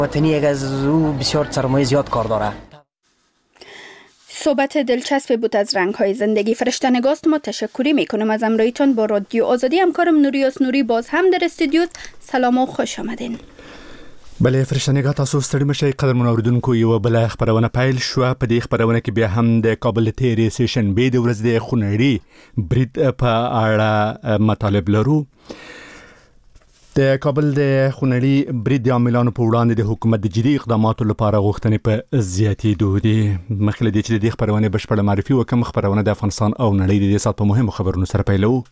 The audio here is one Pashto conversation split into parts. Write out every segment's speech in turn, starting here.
وطنی از او بسیار سرمایه زیاد کار داره. صحبت دلچسبی بود از رنگ‌های زندگی. فرشته نگاست ما تشکری میکنم از همراهیتون با رادیو آزادی. همکارم نوریاس نوری باز هم در استودیو. سلام و خوش آمدین. بله فرشته نگاه، تاسو ستړي مشئ. قدرمنو اوریدونکو، یو بل خبرونه پیل شو. په دې خبرونه کې بیا هم د کابل تیرې سیشن به د ورځ د خونړي برید په اړه مطالب لرو. د کابل د خونړي برید د عاملانو په وړاندې د حکومت د جدي اقداماتو لپاره غوښتنې په زیاتېدو دي. مخکې له دې چې د دې خبرونه بشپړه معرفي وکړم، خبرونه د افغانستان او نړۍ د دې سات په مهمو خبرونو سره پیلو.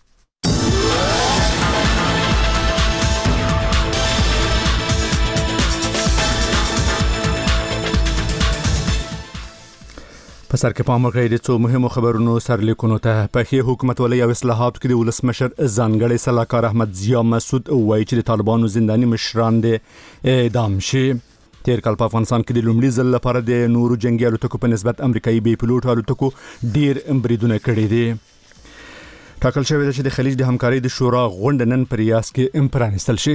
په سر کې پام وکړئ د څو مهمو خبرونو سرلیکونو ته. په ښې حکومتولۍ او اصلاحاتو کې د ولسمشر ځانګړی سلاکار احمد ضیا مسعود وایي چې د طالبانو زنداني مشران د اعدام شي. تیر کال په افغانستان کې د لومړي ځل لپاره د نورو جنگي الوتکو په نسبت امریکایي بې پیلوټ الوتکو ډیر بریدونه کړي دي. ټاکل شوی دی چې د خلیج د همکارۍ د شورا غونډه نن په ریاض کې پرانیستل شي.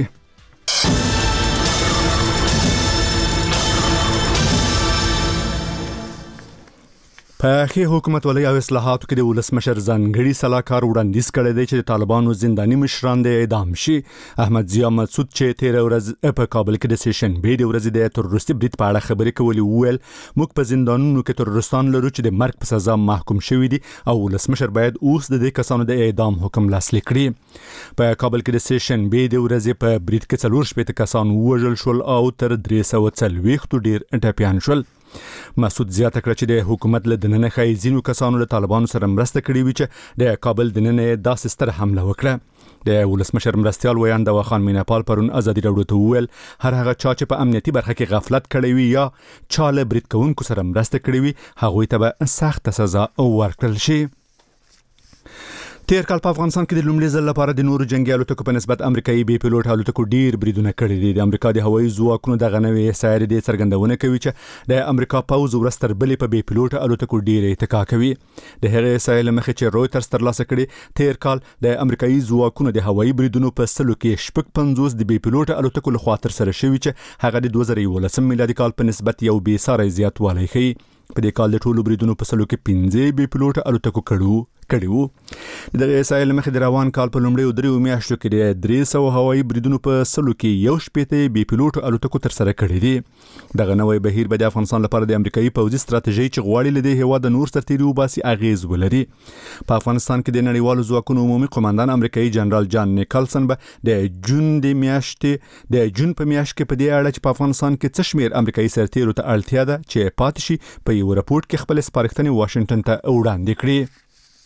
په ښې حکومتولۍ او اصلاحاتو کې د ولسمشر ځانګړي سلاکار وړاندیز کړی دی چې د طالبانو زنداني مشران د اعدام شي. احمد ضیا مسعود چې تیر ورځ په کابل کې د سیشن به د ورځې د تروریستي برید په اړه خبرې کولې وویل موږ په زندانونو کې تروریستان لرو چې د مرګ په سزا محکوم شوي دي او ولسمشر باید اوس د دې کسانو د اعدام حکم لاسلیک کړي. په کابل کې د سیشن به د ورځې په برید کې 4 کسان ووژل شول او تر 340 ډیر ټپیان شول. مسعود زیاته کړه چې د حکومت له دننه ښایي ځینو کسانو له طالبانو سره مرسته کړې وي چې د کابل دننه داسې ستره حمله وکړه. د ولسمشر مرستیال ویان دوا خان میناپال پرون ازادي راډیو ته وویل هر هغه چا چې په امنیتي برخه کې غفلت کړی وي یا چا له برید کوونکو سره مرسته کړې وي هغوی ته به سخته سزا ورکړل شي. تیر کال په افغانستان کې د لومړي ځل لپاره د نورو جنگي الوتکو په نسبت امریکایي بې پیلوټ الوتکو ډیر بریدونه کړي دي. د امریکا د هوایي ځواکونو د غنوي سایرې د څرګندونه کوي چې د امریکا پوز ورستر بلې په بې پیلوټ الوتکو ډیر اتکا کوي. د هغې سایل مخې چې رويټرز ترلاسه کړي تیر کال د امریکایي ځواکونو د هوایي بریدونو په سلو کې 50 د بې پیلوټ الوتکو لخوا تر سره شوي چې هغه د 2011 میلادي کال په نسبت یو بې ساري زیاتوالی ښيي. په دې کال د ټولو بریدونو په سلو کې 15 بې پیلوټ الوتکو کړي وو. د اسرائیل مخې د روان کال په لومړیو 3 میاشتو کې د 300 هوایي بریدونو په سلو کې 11 بې پیلوټ الوتکو تر سره کړي دي. دغه نوې بهیر به د افغانستان لپاره د امریکایي پوځي ستراتیژي چې غواړي له دې هیواد نور سرتیري وباسي اغیز ولري. په افغانستان کې د نړیوالو ځواکونو عمومي قوماندان امریکایي جنرال جان نیکلسن به د جون په میاشت کې په دې اړه چې په افغانستان کې څه شمیر امریکایي سرتیرو ته اړتیا ده چې پاتې شي په یو راپورټ کې خپل سپارښتنې واشنگټن ته وړاندې کړي.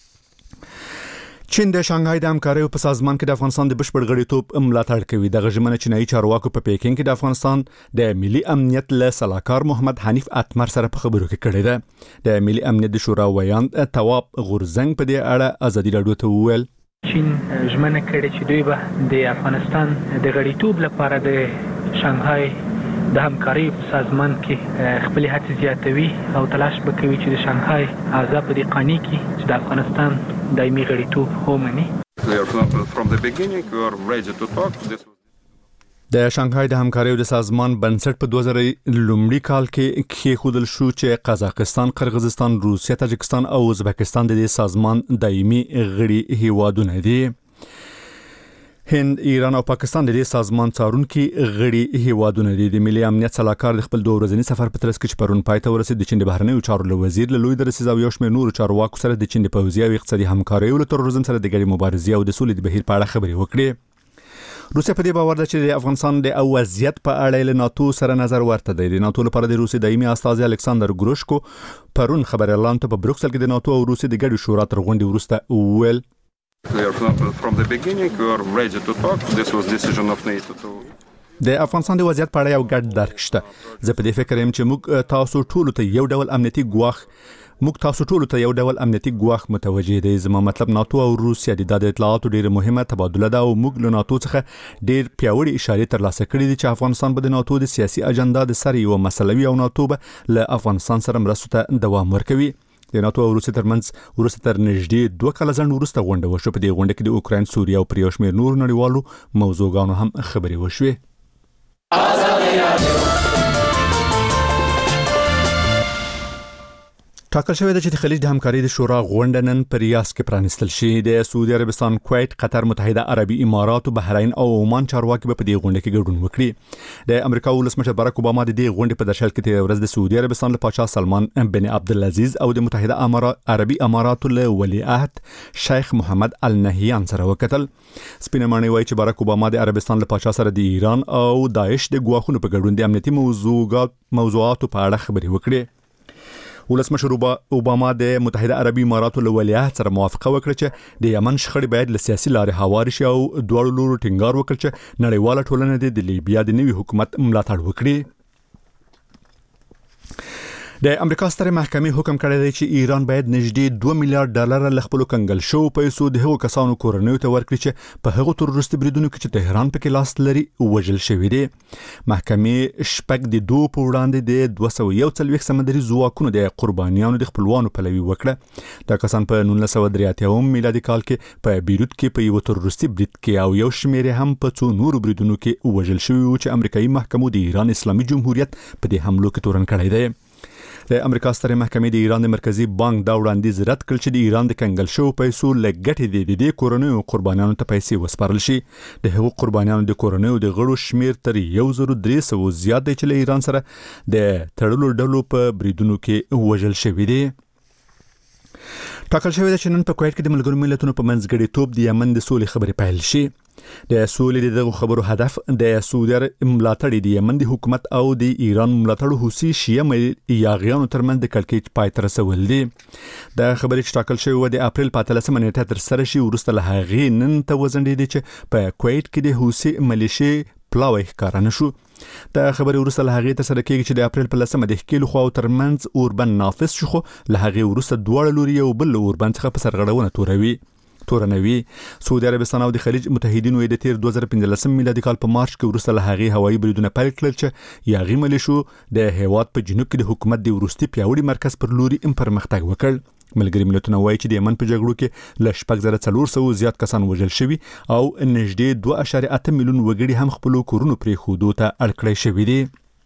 چین د شانګهای د همکارۍ په سازمان کې د افغانستان د بشپړ غړیتوب ملاتړ کوي. د ژمنه چینایي چارواکو په پیکینګ کې د افغانستان د ملي امنیت له سلاکار محمد حنیف اتمر سره په خبرو کې کړی ده. د ملي امنیت د شورا ویان تواب غورزنګ په دې اړه ازادي راډیو ته وویل چین ژمنه کړې چې دوی به د افغانستان د غړیتوب لپاره د شانګهای د همکارۍ په سازمان کې خپل هڅې زیاتوي او تلاش وکوي چې د شانګهای اعضا په دې قانع کړي چې د افغانستان دایمي غړیتوب ومني. د شانګهای د همکارۍ د سازمان بنسټ په 2000 لومړي کال کې کېښودل شو چې قزاقستان، قرغیزستان، روسیه، تاجکستان او ازبکستان د دې سازمان دایمي غړي هیوادونه دي. هند، ایران او پاکستان د دې سازمان څارونکي غړي هیوادونه دي. د ملي امنیت سلاکار د خپل 2 ورځني سفر په ترڅ کې چې پرون پای ته ورسېد د چین د بهرنیو چارو وزیر له لوی درسیز او یو شمېر نورو چارواکو سره د چین د پوځي او اقتصادي همکارۍ او تروریزم سره د ګډې مبارزې او د سولې د بهیر په اړه خبرې وکړې. روسیه په دې باور ده چې د افغانستان د وضعیت په اړه له ناتو سره نظر ورته دی. د ناتو لپاره د روسیې دایمي استازي الکساندر ګروشکو پرون خبر اعلان ته په بروکسل کې د ناتو او روسیې د ګډو شورا تر غونډې وروسته وویل د افغانستان د وضعیت په اړه یو ګډ درک شته. زه په دې فکر یم چې موږ تاسو ټول ته یو ډول امنیتي ګواښ متوجه دي. زما مطلب ناتو او روسیه د اطلاعاتو ډیره مهمه تبادله ده او موږ له ناتو څخه ډیر پیاوړي اشارې ترلاسه کړې دي چې افغانستان به د ناتو د سیاسي اجنډا د سر یو مسلوي او ناتو به له افغانستان سره مرستو ته دوام ورکوي. د ناتو او روسیې ترمنځ وروسته تر نږدې 2 کاله ځنډ وروسته غونډه وشوه. په دې غونډه کې د اوکراین، سوریه او پر یو شمېر نور نړیوالو موضوعګانو هم خبرې وشوې. ټاکل شوې ده چې د خلیج د همکارۍ د شورا غونډه نن په ریاض کې پرانیستل شي. د سعودي عربستان، کویت، قطر، متحده عربي امارات، بحرین او عمان چارواکي په دې غونډه کې ګډون وکړي. د امریکا ولسمشر باراک اوباما د دې غونډې په درشل کې تیر ورځ د سعودي عربستان له پاچا سلمان بن عبدالعزیز او د متحده عربي اماراتو له ولیعهد شیخ محمد النهیان سره وکتل. سپینه ماڼۍ وایي چې باراک اوباما د عربستان له پاچا سره د ایران او داعش د ګواښونو په ګډون د امنیتي موضوعاتو په اړه خبرې وکړي. ولسمشر اوباما د متحده عربي اماراتو له ولیعهد سره موافقه وکړه چې د یمن شخړې باید له سیاسي لارې هوارې شي او دواړو لورو ټینګار وکړ چې نړیواله ټولنه د لیبیا د نوي حکومت ملاتړ وکړي. د امریکا ستره محکمې حکم کړی دی چې ایران باید نږدې $2 میلیارډ له خپل کنګل شو پیسو د هغو کسانو کورنیو ته ورکړي چې په هغو تروریستي بریدونو کې چې تهران پکې لاس لري وژل شوي دي. محکمې شپږ د دوه په وړاندې د 241 سمندري ځواکونو د قربانیانو د خپلوانو پلوي وکړه. دا کسان په 1983 میلادي کال کې په بیروت کې په یو تروریستي برید کې او یو شمېر هم په څو نورو بریدونو کې وژل شوي وو چې امریکایي محکمو د ایران اسلامي جمهوریت په دې حملو کې تورن کړی دی. د امریکا ستره محکمې د ایران د مرکزی بانک دا وړاندیز رد کړ چې د ایران د کنګل شو پیسو لګټې د کورنیو قربانیانو ته پیسې وسپارل شي. د هغو قربانیانو د کورنیو د غړو شمیر تر 1300 زیات دی چې له ایران سره د تړلو ډلو په بریدونو کې وژل شوي دي. ټاکل شوی دی چې نن په کویت کې د ملګرو ملتونو په منځګړیتوب د یمن د سولې خبرې پیل شي. د سولې دغه خبرو هدف د سعودي ملاتړ د یمن د حکومت او د ایران ملاتړ حوثي شیعه یاغیانو ترمنځ د کړکېچ پای ته رسول دي. د خبرې چې ټاکل شوی و د اپریل په 13 نیټه تر سره شي وروسته له هغې نن ته وزنډېدي چې په کویت کې د حوثي ملیشې پلاوی ښکاره نه شو. د خبرې وروسته له هغې تر سره کېږي چې د اپریل په 10 د ښکېلو خواو ترمنځ اوربند نافذ شو، خو له هغې وروسته دواړه لوري یو بل اوربند څخه په سرغړونه تورنوي. سعودي عربستان او د خلیج متحدینو د تیر 2015 میلادي کال په مارچ کې وروسته له هغې هوایي بریدونه پیل کړل چې یاغي ملیشو د هیواد په جنوب کې د حکومت د وروستي پیاوړي مرکز پر لوري پرمختګ وکړ. ملګري ملتونه وایي چې د یمن په جګړو کې له 6400 زیات کسان وژل شوي او نږدې 2.8 میلیون وګړي هم خپل کورونو پرېښودو ته اړ کړی شوي دي.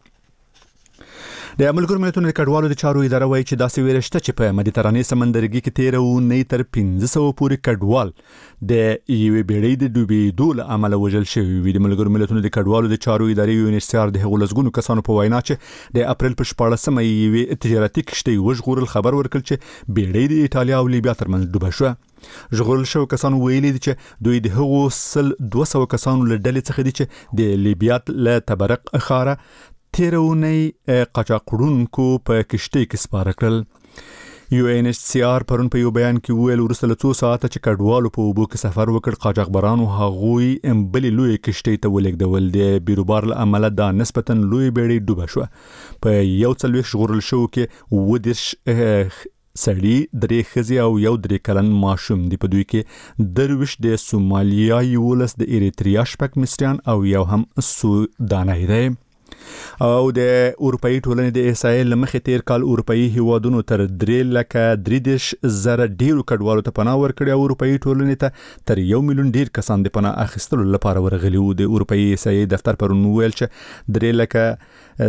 د ملګرو ملتونو د کډوالو د چارو اداره وایي چې داسې ویره شته چې په مدیترانې سمندرګي کې تیر اونۍ تر 1500 پورې کډوال د یوې بیړۍ د ډوبېدو له امله وژل شوي وي. د ملګرو ملتونو د کډوالو د چارو ادارې UNHCR د هغو لسګونو کسانو په وینا چې د اپریل په 14 یوې تجارتي کشتۍ وژغورل خبر ورکړ چې بیړۍ د ایټالیا او لیبیا ترمنځ ډوبه شوه. ژغورل شوي کسانو ویلي دي چې دوی د هغو 200 کسانو له ډلې څخه دي چې د لیبیا له تبرق ښاره تیر اونۍ قاچاقړونکو په کشتۍ کې سپاره کړل. UNHCR پرون په یو بیان کې ویل وروسته له 2 ساعته چې کډوالو په اوبو کې سفر وکړ، قاچاقبرانو هغوی بلې لوی کشتۍ ته ولېږدول. د بیروبار له امله دا نسبتا لوی بیړۍ ډوبه شوه. په 41 ژغورل شوو کې 30 سړي، 3 ښځې او 3 کلن ماشوم دي. په دوی کې 23 د سومالیا، 11 د ایریتریا، 6 مصریان او 1 هم سوداني دی. او د اروپאי ټولنې د احصایې لمخې تیر کال اروپאי هیوادونو تر 3,33,000 ډیرو کډوالو ته پناه ورکړي او اروپאי ټولنې ته تر 1 میلیون ډیر کسان د پناه اخیستلو لپاره ورغلي وو. د اروپאי احصایې دفتر پرون ویل چې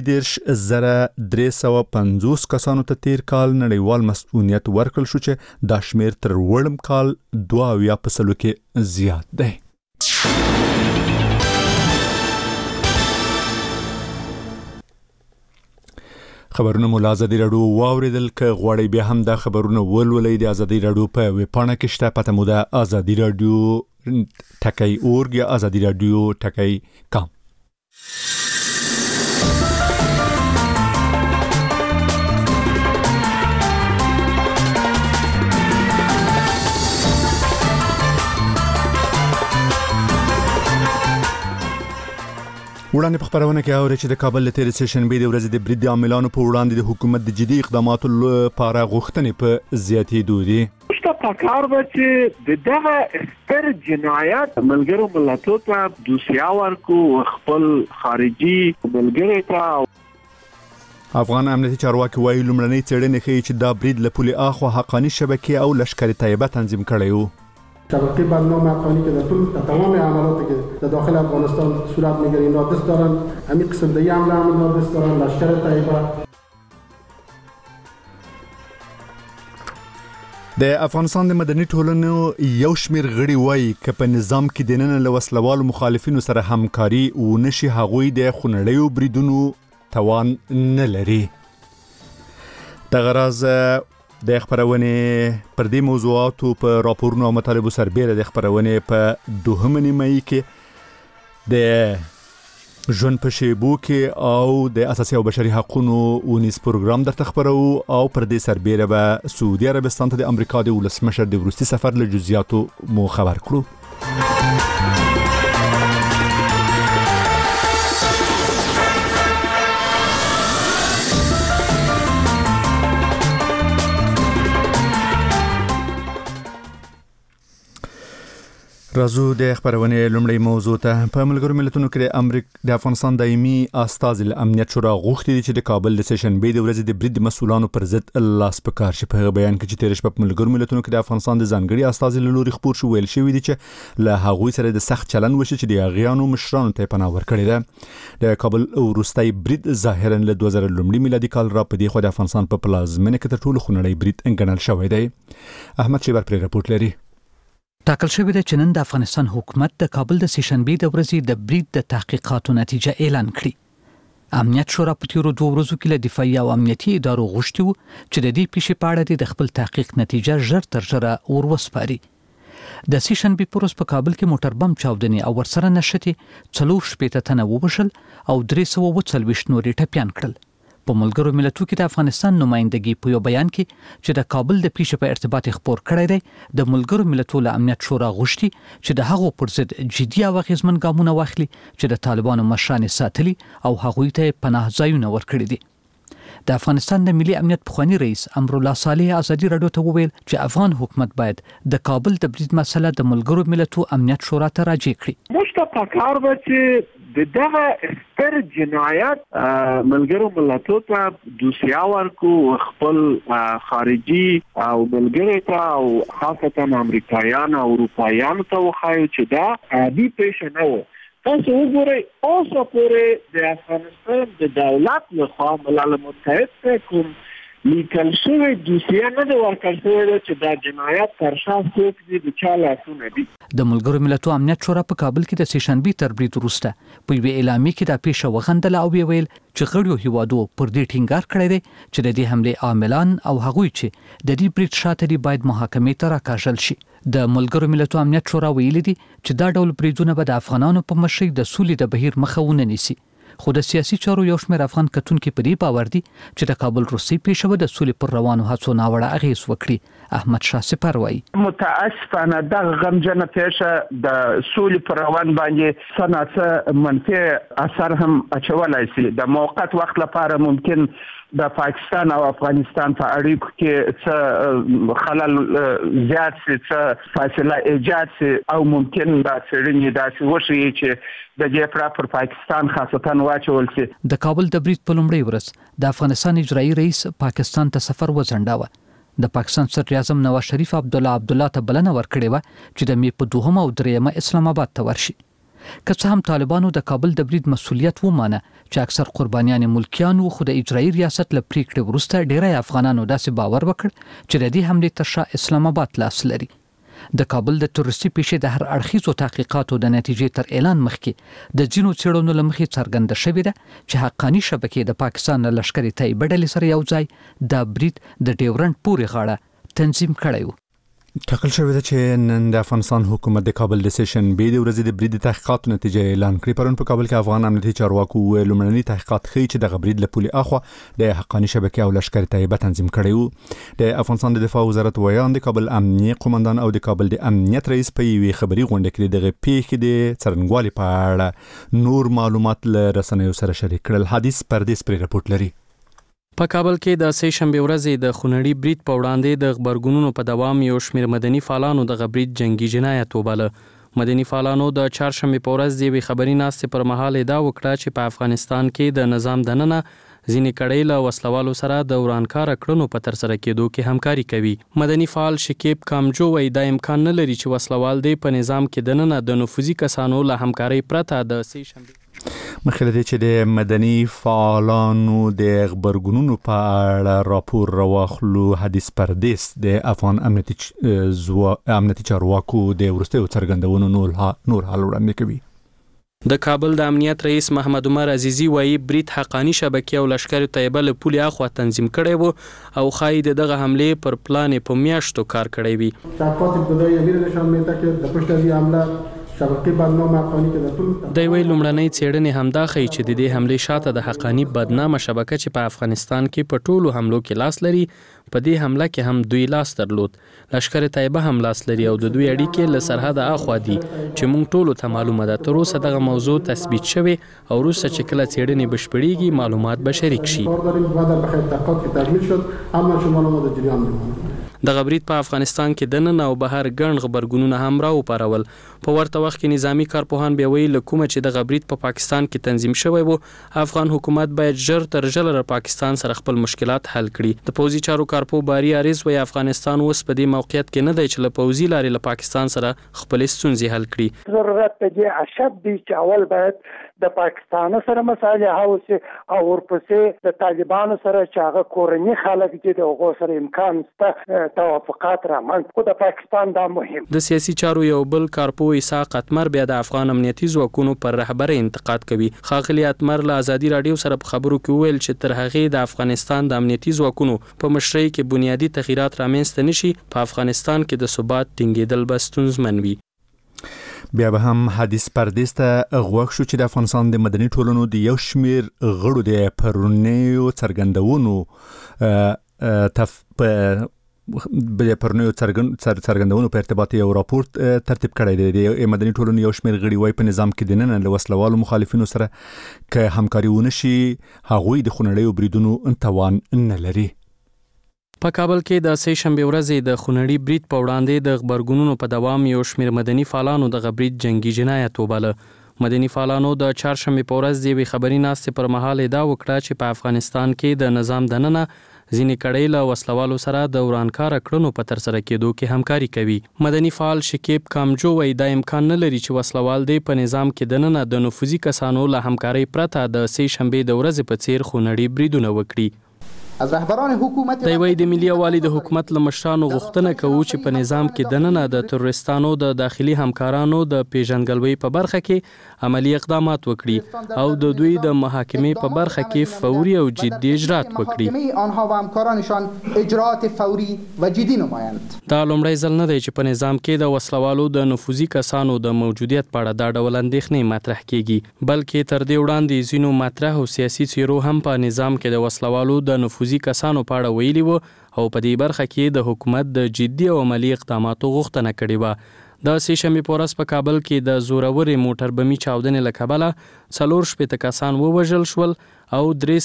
3,350 کسانو ته تیر کال نړیوال مسؤلیت ورکړل شو چې دا شمیر تر وړم کال 2% کې زیات دی. خبرونه مو له ازادي راډیو واوریدل. که غواړئ بیا هم دا خبرونه ولولئ د ازادي راډیو په ویبپاڼه کې شته، پته مو ده ازادي راډیو .org یا ازادي راډیو .com. وړاندې په خبرونه کې اوري چې د کابل له تیر سیشن بي د ورځې د برید عاملانو په وړاندې د حکومت د جدي اقداماتو لپاره غوښتنې په زیاتېدو دي. پکار و چې دغه ستر جنایت ملګرو ملتونو ته دوسیا ورکو خپل خارجي ملګرو ته. افغان امنیتي چارواکي وایي لومړنۍ څېړنې ښیي چې دا برید له پولې اخوا حقاني شبکې او لشکر طیبه تنظیم کړی و. شبکه برنامه افغانی که در طول تمام عملاتی که در داخل افغانستان صورت میگیره اینا دست دارن، همین قسم دیگه حمله هم اینا دست دارن، لشکر طیبه. د افغانستان د مدني ټولنو یو شمیر غړي وایي چې په نظام کې د نن له وسلوالو مخالفینو سره همکاري ونشي هغوی د خونړیو بریدونو توان نه لري. د غرض د خبرونې پر دې موضوعاتو په راپورونو او مطالبو سربېره د خبرونې په دوهمه نیمایي کې د ژوند په شیبو کې او د اساسي او بشري حقوقو ونیس پروګرام درته خبرو او پر دې سربېره به سعودي عربستان ته د امریکا د ولسمشر د وروستي سفر له جزئیاتو مو خبر کړو. رازو د خبرونې لومړی موضوع ته په ملګرو ملتونو کې د افغانستان دایمي استازي امنیت شورا غوښتي چې د کابل د سیشن بي د ورځې د برید مسولانو پر ضد لاس پکار شي. په بیان کې چې تیر شپه په ملګرو ملتونو کې د افغانستان د ځانګړي استازي له لوري خبر شو ویل شوی دی چې له هغوی سره د سخت چلن وشي چې د اغیانو مشرانو ته پناه ورکړي ده. د کابل وروستي برید ظاهرا له 2000 میلادي کال را په دی خو د افغانستان په پلازمینه کې تر ټولو خونړی برید انګڼل شوی دی. احمد شیبر پر رپورت لري. ټاکل شوی دی چې نن د افغانستان حکومت د کابل د سیشن بي د ورځې د برید د تحقیقاتو نتیجه اعلان کړي. امنیت شورا په تیرو 2 ورځو کې له دفاعي او امنیتي ادارو غوښتي وو چې د دې پیښې په اړه د خپل تحقیق نتیجه ژر تر ژره وروسپاري. د سیشن بي پروس په کابل کې موټر بم چاودنې او ورسره نشټي 4 تنه وبشل او 340 نورې ټپيان کړل. په ملګرو ملتونو کې د افغانستان نمائندګي په یو بیان کې چې د کابل د پیښې په ارتباط خبر کړی دی د ملګرو ملتونو امنیت شورا غوښتي چې د هغو پر ضد جدي او غیرمن ګامونه واخلي چې د طالبانو مشران ساتلي او هغوی ته پناه ځایونه ورکړي دي. د افغانستان د ملي امنیت پخوانی رئیس امرالله صالح ازادي رادیو ته وویل چې افغان حکومت باید د کابل د برید مسله د ملګرو ملتونو امنیت شورا ته راجع کړي. مشتاق کار به چې دغه ستر جنایت ملګرو ملتونو ته دوسیه ورکو خپل خارجي او ملګرو ته او خاصتا امریکایان او اروپایان ته وخایو چې دا عادي پیښه نه و. تاسو وګورئ اوسه پورې د افغانستان د دولت لخوا ملل متحد ته کوم لیکل شوی دوسیه نه دی ورکړل شوی چې دا جنایت تر شا څوک دي د چا لاسونه دي. د ملګرو ملتونو امنیت شورا په کابل کې د سیشن بي تر برید وروسته په یوه اعلامیه کې دا پیښه وغندله او ویل چې غړیو هیوادو پر دې ټینګار کړی دی چې د دې حمله عاملان او هغوی چې د دې برید شاته دي باید محاکمې ته راکاږل شي. د ملګرو ملتونو امنیت شورا ویلي دي چې دا ډول بریدونه به د افغانانو په مشرۍ د سولې د بهیر مخه ونه نیسي. خو د سیاسي چارو یو شمېر افغان کتونکي په دې باور دي چې د کابل روسي پیښه د سولې پر روانو هڅو ناوړه اغېز وکړي. احمد شاه سپر وایي متاسفانه د غمجنه پیښه د سولې پر روان باندې څه منفي اثر هم اچولای شي. د موقت وخت لپاره ممکن د پاکستان او افغانستان په اړیکو کې څه خلل زیات شي، څه فاصله ایجاد شي او ممکن دا څېړنې داسې وشي چې د دې پر پاکستان خاصتا واچول شي. د کابل د برید په لومړۍ ورځ د افغانستان اجرایي رئیس پاکستان ته سفر وځنډاوه. د پاکستان صدر اعظم نواز شریف عبدالله ته بلنه ورکړې وه چې د مې په 2 او 3 اسلام آباد ته ورشي. که څه هم طالبانو د کابل د برید مسؤلیت ومانه چې اکثر قربانیان ملکیان وو، خو د اجرایي ریاست له پریکړې وروسته ډیری افغانانو داسې باور وکړ چې د دې حملې تر شا اسلام آباد لاس لري. د کابل د تروریستي پیښې د هر اړخیزو تحقیقاتو د نتیجې تر اعلان مخکې د ځینو څېړنو له مخې څرګنده شوې ده چې حقاني شبکې د پاکستان له لښکرې طیبه ډلې سره یو ځای دا برید د ډیورنډ پورې غاړه تنظیم کړی و. ټاکل شوی ده چې نن د افغانستان حکومت د کابل د سیشن بي د ورځې د برید تحقیقاتو نتیجه اعلان کړې. پرون په کابل کې افغان امنیتي چارواکو ویل لومړني تحقیقات ښیي چې د برید له پولې اخوا د حقاني شبکې او لښکر طیبه تنظیم کړی وو. د افغانستان د دفاع وزارت ویان د کابل امنیه قومندان او د کابل د امنیت رئیس په یوې خبري غونډه کې دغه پیښې د څرنګوالي په اړه نور معلومات له رسنیو سره شریک کړل. حدیث پردیس پر رپورت لري. په کابل کې د سه شنبه ورځې د خونړي برید په وړاندې د خبرګونونو په دوام یو شمېر مدني فعالانو د برید جنگي جنایت وباله. مدني فعالانو د چهارشنبه په ورځ د خبري ناستې پر مهال ادعا وکړه چې په افغانستان کې د نظام دننه ځینې کړۍ له وسلوالو سره د ورانکار کړنو په تر سره کېدو کې همکاري کوي. مدني فعال شکیب کامجو وایي دا امکان نه لري چې وسلوال دی په نظام کې دننه د نفوذي کسانو له همکارۍ پرته د سه شنبه مخکې له دې چې د مدني فعالانو د غبرګونونو په اړه راپور راواخلو، حدیث پردیس د افغان امنیتي چارواکو د وروستیو څرګندونو نور حال وړاندې کوي. د کابل د امنیت رئیس محمد عمر عزیزی وایي برید حقانی شبکې او لشکر طیبه له پولې اخوا تنظیم کړی و او ښایي دغه حملې پر پلان په میاشتو کار کړی وي. تحقیقات ابتدایی امیر نشان میده که د پشت از این حمله شبکه بدنام حقانی که در طول د وی لومړنۍ څېړنې همدا ښیي چې د دې حملې شاته د حقانی بدنامه شبکه چې په افغانستان کې په ټولو حملو کې لاس لري، په دې حمله کې هم دوی لاس درلود. لشکر طیبه هم لاس لري او د دوی اړیکې له سرحد اخوا دي چې موږ ټولو ته معلومه ده. تر اوسه دغه موضوع تثبیت شوی او وروسته چې کله څېړنې بشپړېږي معلومات به شریک شي. دغه برید په افغانستان کې دننه او بهر ګڼ غبرګونونه هم راوپارول. په ورته وخت کې نظامی کارپوهان بیا وایي له کومه چې دغه برید په پاکستان کې تنظیم شوی و، افغان حکومت باید ژر تر ژره پاکستان سره خپل مشکلات حل کړي. د پوځي چارو کارپو باری عارض وایي افغانستان اوس په دې موقعیت کې نه دی چې له پوځي لارې له پاکستان سره خپلې ستونزې حل کړي. ضرورت دی اشد دی چې اول باید د پاکستان سره مسایل هاوسي او ورپسې د طالبانو سره چې هغه کورني خلک دي د هغو سره امکان شته توافقات رامنځته کړي. د پاکستان دا مهم. د سیاسي چارو یو بل کارپو اسحاق اتمر بیا د افغان امنیتي ځواکونو پر رهبرۍ انتقاد کوي. ښاغلي اتمر له ازادي راډیو سره په خبرو کې وویل چې تر هغې د افغانستان د امنیتي ځواکونو په مشرۍ کې بنیادي تغییرات رامنځته نشي، په افغانستان کې د ثبات ټینګېدل به ستونزمن وي. بیا به هم حدیث پردیس ته غوږ شو چې د افغانستان د مدني ټولنو د یو شمیر غړو د پرونیو څرګندونو په ارتباط یو راپور ترتیب کړی دی. د مدني ټولنو یو شمیر غړي وایي په نظام کې دننه له وسلوالو مخالفینو سره که همکاري ونه شي هغوی د خونړیو بریدونو توان نه لري. په کابل کې د سې شنبې ورځې د خونړي برید په وړاندې د غبرګونونو په دوام یو شمیر مدني فعالانو د برید جنگي جنایت وباله. مدني فعالانو د چهارشنبې په ورځ د یوې خبري ناستې پر مهال ادعا وکړه چې په افغانستان کې د نظام دننه ځینې کړۍ له وسلوالو سره د ورانکاره کړنو په ترسره کېدو کې همکاري کوي. مدني فعال شکیب کامجو وایي دا امکان نه لري چې وسلوال دی په نظام کې دننه د نفوذي کسانو له همکارۍ پرته د سې شنبې د ورځې په څیر خونړي بریدونه وکړي. از رهبران حکومت د وی د ملي والي د حکومت له مشرانو غوښتنه کوي چې په نظام کې دننه د تروریستانو د داخلي همکارانو د پیژنګلوي په برخه کې عملی اقدامات وکړي او د دوی د محاکمې په برخه کې فوري او جدي اجرات وکړي. آنها و همکارانشان اجرات فوري و جدي نمایند. دا لومړی ځل نه دی چې په نظام کې د وسلوالو د نفوذي کسانو د موجودیت په اړه دا ډول اندېښنې مطرح کیږي، بلکې تر دې وړاندې ځینو مطرح او سیاسي څیرو هم په نظام کې د وسلوالو د نفوذي کسانو په اړه ویلي وو او په دې برخه کې د حکومت د جدي او عملی اقداماتو غوښتنه کړې وه. د سې شنبې په ورځ په کابل کې د زورورې موټر بمي چاودنې له کبله 4 کسان ووژل شول او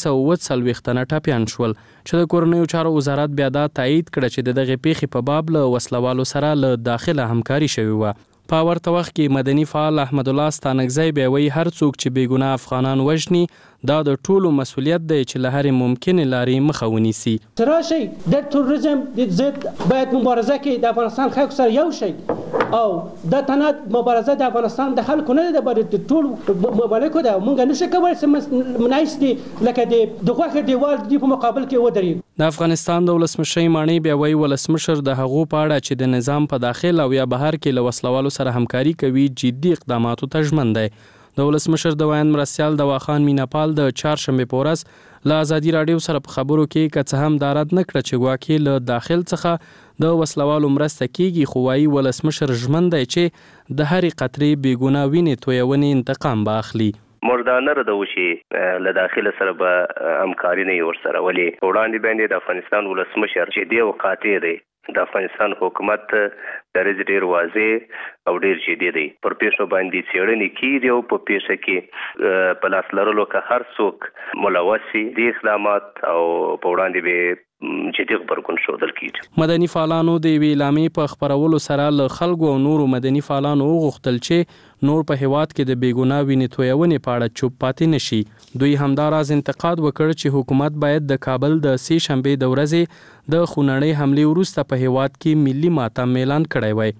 340 تنه ټپیان شول چې د کورنیو چارو وزارت بیا دا تایید کړه چې دغه پیښې په باب له وسلوالو سره له داخله همکاري شوې وه. په ورته وخت کې مدني فعال احمد الله ستانکزی بیا وایي هر څوک چې بېګناه افغانان وژني دا د ټولو مسؤلیت دی چې له هرې ممکنې لارې مخه ونیسي. راشئ د تروریزم ضد باید مبارزه کې د افغانستان خلکو سره یو شئ او د تنه مبارزه د افغانستان د خلکو نه ده د ټولو مملکو ده. موږ نشو کولی چې منایستي لکه د غوښې دیوال د په مقابل کې ودرېږو. د افغانستان د ولسمشرۍ ماڼۍ بیا وایي ولسمشر د هغو په اړه چې د نظام په داخل او یا بهر کې له وسلوالو سره همکاري کوي جدي اقداماتو ته ژمن دی. د ولسمشر د ویاند مرستیال دواخان میناپال د چهارشنبې په ورځ له ازادي راډیو سره په خبرو کې که څه هم دا رد نه کړه چې ګواکې له داخل څخه د وسلوالو مرسته کیږي، خو وایي ولسمشر ژمن دی چې د هرې قطرې بېګناه وینې تویونې انتقام به اخلي. مردانه رده وشي له داخله سره به همکاري نه ورسره ولي وړاندې باندې د افغانستان ولسمشر چې دی او قاطع دی د افغانستان حکومت درځ ډیر واضح او ډیر جدي دی. پر پیښو باندې څېړنې کیږي او په پیښه کې په لاس لرلو که هر څوک ملوث وي د اقدامات او په وړاندې به جدي غبرګون ښودل کیږي. مدني فعالانو د یوې اعلامیې په خپرولو سره له خلکو او نورو مدني فعالانو وغوښتل چې نور په هیواد کې د بېګناه وینې تویونې په اړه چوپ پاتې نشي. دوی همداراز انتقاد وکړ چې حکومت باید د کابل د سې شنبې د ورځې د خونړۍ حملې وروسته په هیواد کې ملي ماتم اعلان کړی وای.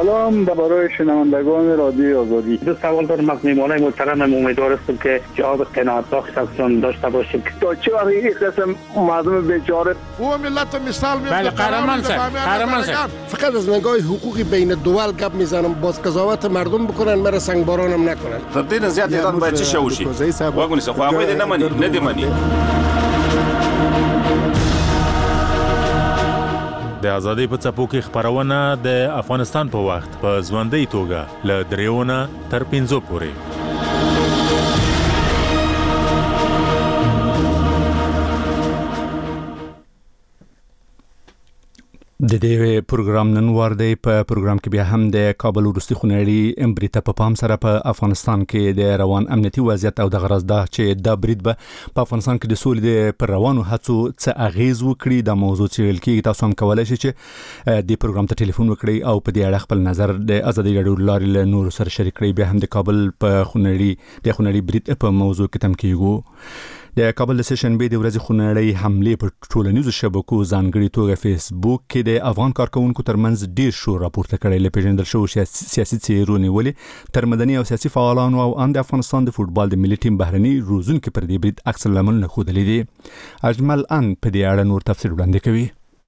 سلام برای شنوندگان رادیو آزادی. دو سوال دارم از میهمانای محترم. امیدوار هستم که جواب قناعت بخش ازشون داشته باشیم. تا چه وقت این قسم مردم بیچاره او ملت مثال میاد. بله قهرمان صاحب. فقط از نگاه حقوقی بین دول گپ میزنم، باز قضاوت مردم بکنن، مرا سنگبارانم نکنن. تر دې زیات ایران باید چی شوشي واګونی څه خو هغه نه مني نه دی مني. د ازادۍ په څپو کې خبرونه د افغانستان په وخت په ژوندۍ توګه ل 3 تر 5 پورې. د دې پروګرام نن وردی په پروګرام کې بیا هم د کابل وروستي خونړی امبریته په پام سره په افغانستان کې د روان امنیتي وضعیت او د غرض ده چې د برید به په افغانستان کې د سولې د پر روانو هڅو څه اغیز وکړي د موضوع څیړل کې تاسو هم کولای شئ چې د پروګرام ته ټلیفون وکړئ او په دې اړه خپل نظر د ازادي رادیو لارې له نور سره شریک کړئ. بیا هم د کابل په خونړی برید په موضوع کې تم کیږو. د کابل د سشنبه د ورځې خونړی حمله په ټولنیزو شبکو ځانګړي توګه فیسبوک کې د افغان کارکونکو ترمنځ ډیر شور راپورته کړی. له پیژندل شوو سیاسي څیرونې ولې تر مدني او سیاسي فعالانو او ان د افغانستان د فوتبال د ملي ټیم بهرني روزونکو پر دې برید عکس العمل نه ښودلې دي. اجمل ان په دې اړه نور تفصیل وړاندې کوي.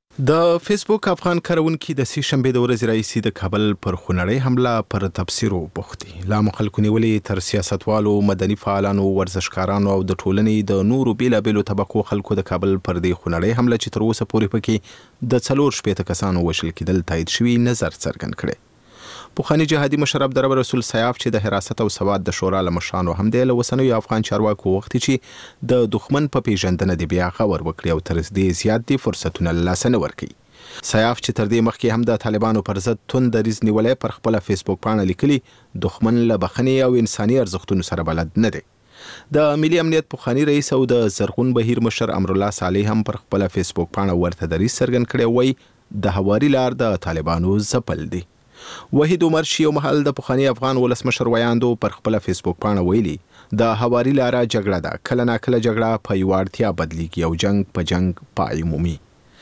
د فیسبوک افغان کارونکو د سې شنبه د ورځې رئیس د کابل پر خونړی حمله پر تفسیر وبوختي. لا مخالفونی ولې تر سیاستوالو، مدني فعالانو، ورزشکارانو او د ټولنې د نورو بیلابېلو طبقو خلکو د کابل پر دې خونړی حمله چې تر اوسه پورې پکې د 4 کسانو وشل کېدل تایید شوی نظر څرګند کړي. پوخانی جهادي مشر عبدالرب رسول سیاف چې د حراست او سواد د شورا لمشانو هم د لوسنوي افغان چارواکو وخت چې د دښمن په پیژندنه دی بیا خبر وکړي او تر دې زیات دي فرصتونه لاسنه ورکړي. سیاف چې تر دې مخکې هم د طالبانو پر ضد توند دریځ نیولې پر خپل فیسبوک پاڼه لیکلي دښمن له بخښنې او انساني ارزښتونو سره بلد نه دی. د ملي امنیت پوخانی رئیس او د زرغون بهیر مشر امر الله صالح هم پر خپل فیسبوک پاڼه ورته دریځ څرګند کړی وای د هواري لار د طالبانو ځپل دی. وحید عمر شیو محل د پخوانی افغان ولسمشر ویاندو پر خپل فیسبوک پاڼه ویلي د هواري لاره جګړه ده، کله نا کله جګړه په یو اړتیا بدلیږي او جنگ په جنگ پای مومي.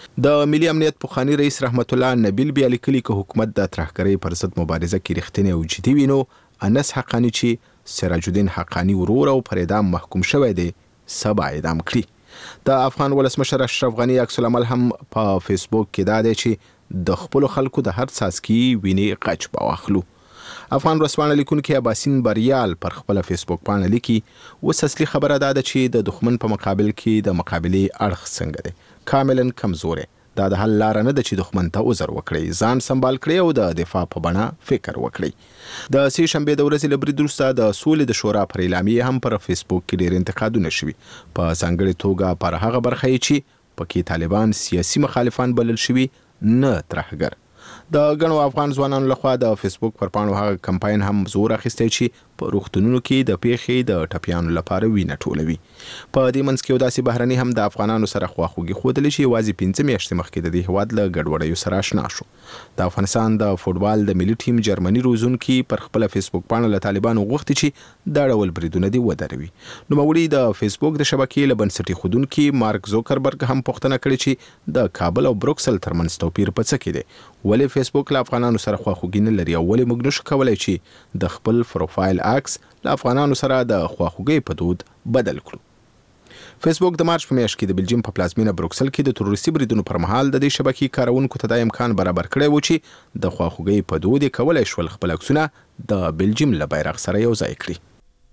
د ملي امنیت پخوانی رئیس رحمت الله نبیل بیا لیکلي که حکومت د ترهګرۍ پر ضد مبارزه کې رښتینی او جدي وي نو انس حقانی چې سراج الدین حقانی ورور او پر اعدام محکوم شوی دی سبا اعدام کړي. د افغان ولسمشر اشرف غنی عکس العمل هم په فیسبوک کې دا دی چې د خپل خلکو د هر څاڅکي وینې غچ به واخلو. افغان ورځپاڼه لیکونکی اباسین بریال پر خپل فیسبوک پاڼه لیکي اوس اصلي خبره دا ده چې د دښمن په مقابل کې د مقابلې اړخ څنګه دی کاملا کمزور. دا د حل لار نه ده چې دښمن ته عذر وکړي، ځان سنبال کړي او د دفاع په بڼه فکر وکړي. د سې شنبه د ورځې له برید وروسته د سولې د شورا پر اعلامیه هم پر فیسبوک کې ډېر انتقادونه شوي، په ځانګړې توګه پر هغه برخه چې پکې طالبان سیاسي مخالفان بلل شوي نه ترهګر. د غنو افغان ځوانانو لخوا د فیسبوک پر پاڼو هغه کمپاین هم زور اخیستی چې په روغتونونو کې د پیښې د ټپیانو لپاره وینه ټولوي. په دې منځ کې داسې بهرني هم د افغانانو سره خواخوږي ښودلې چې یوازې 5 میاشتې مخکې د دې هیواد له ګډوډیو سره آشنا شو. د افغانستان د فوټبال د ملي ټیم جرمني روزونکي پر خپل فیسبوک پاڼه له طالبانو غوښتي چې دا ډول بریدونه دي ودروي. نوموړي د فیسبوک د شبکې له بنسټي ښودونکي مارک زوکربرګ هم پوښتنه کړې چې د کابل او بروکسل ترمنځ توپیر په څه کې دی، ولې فیسبوک له افغانانو سره خواخوږي نه لري او ولې موږ نشو کولی چې د خپل پروفایل عکس له افغانانو سره د خواخوږۍ په دود بدل کړو. فیسبوک د مارچ په میاشت کې د بلجیم په پلازمینه بروکسل کې د تروریستي بریدونو پر مهال د دې شبکې کارونکو ته د امکان برابر کړی و چې د خواخوږۍ په دود یې کولی شول خپل عکسونه د بلجیم له بیرغ سره یو ځای کړي.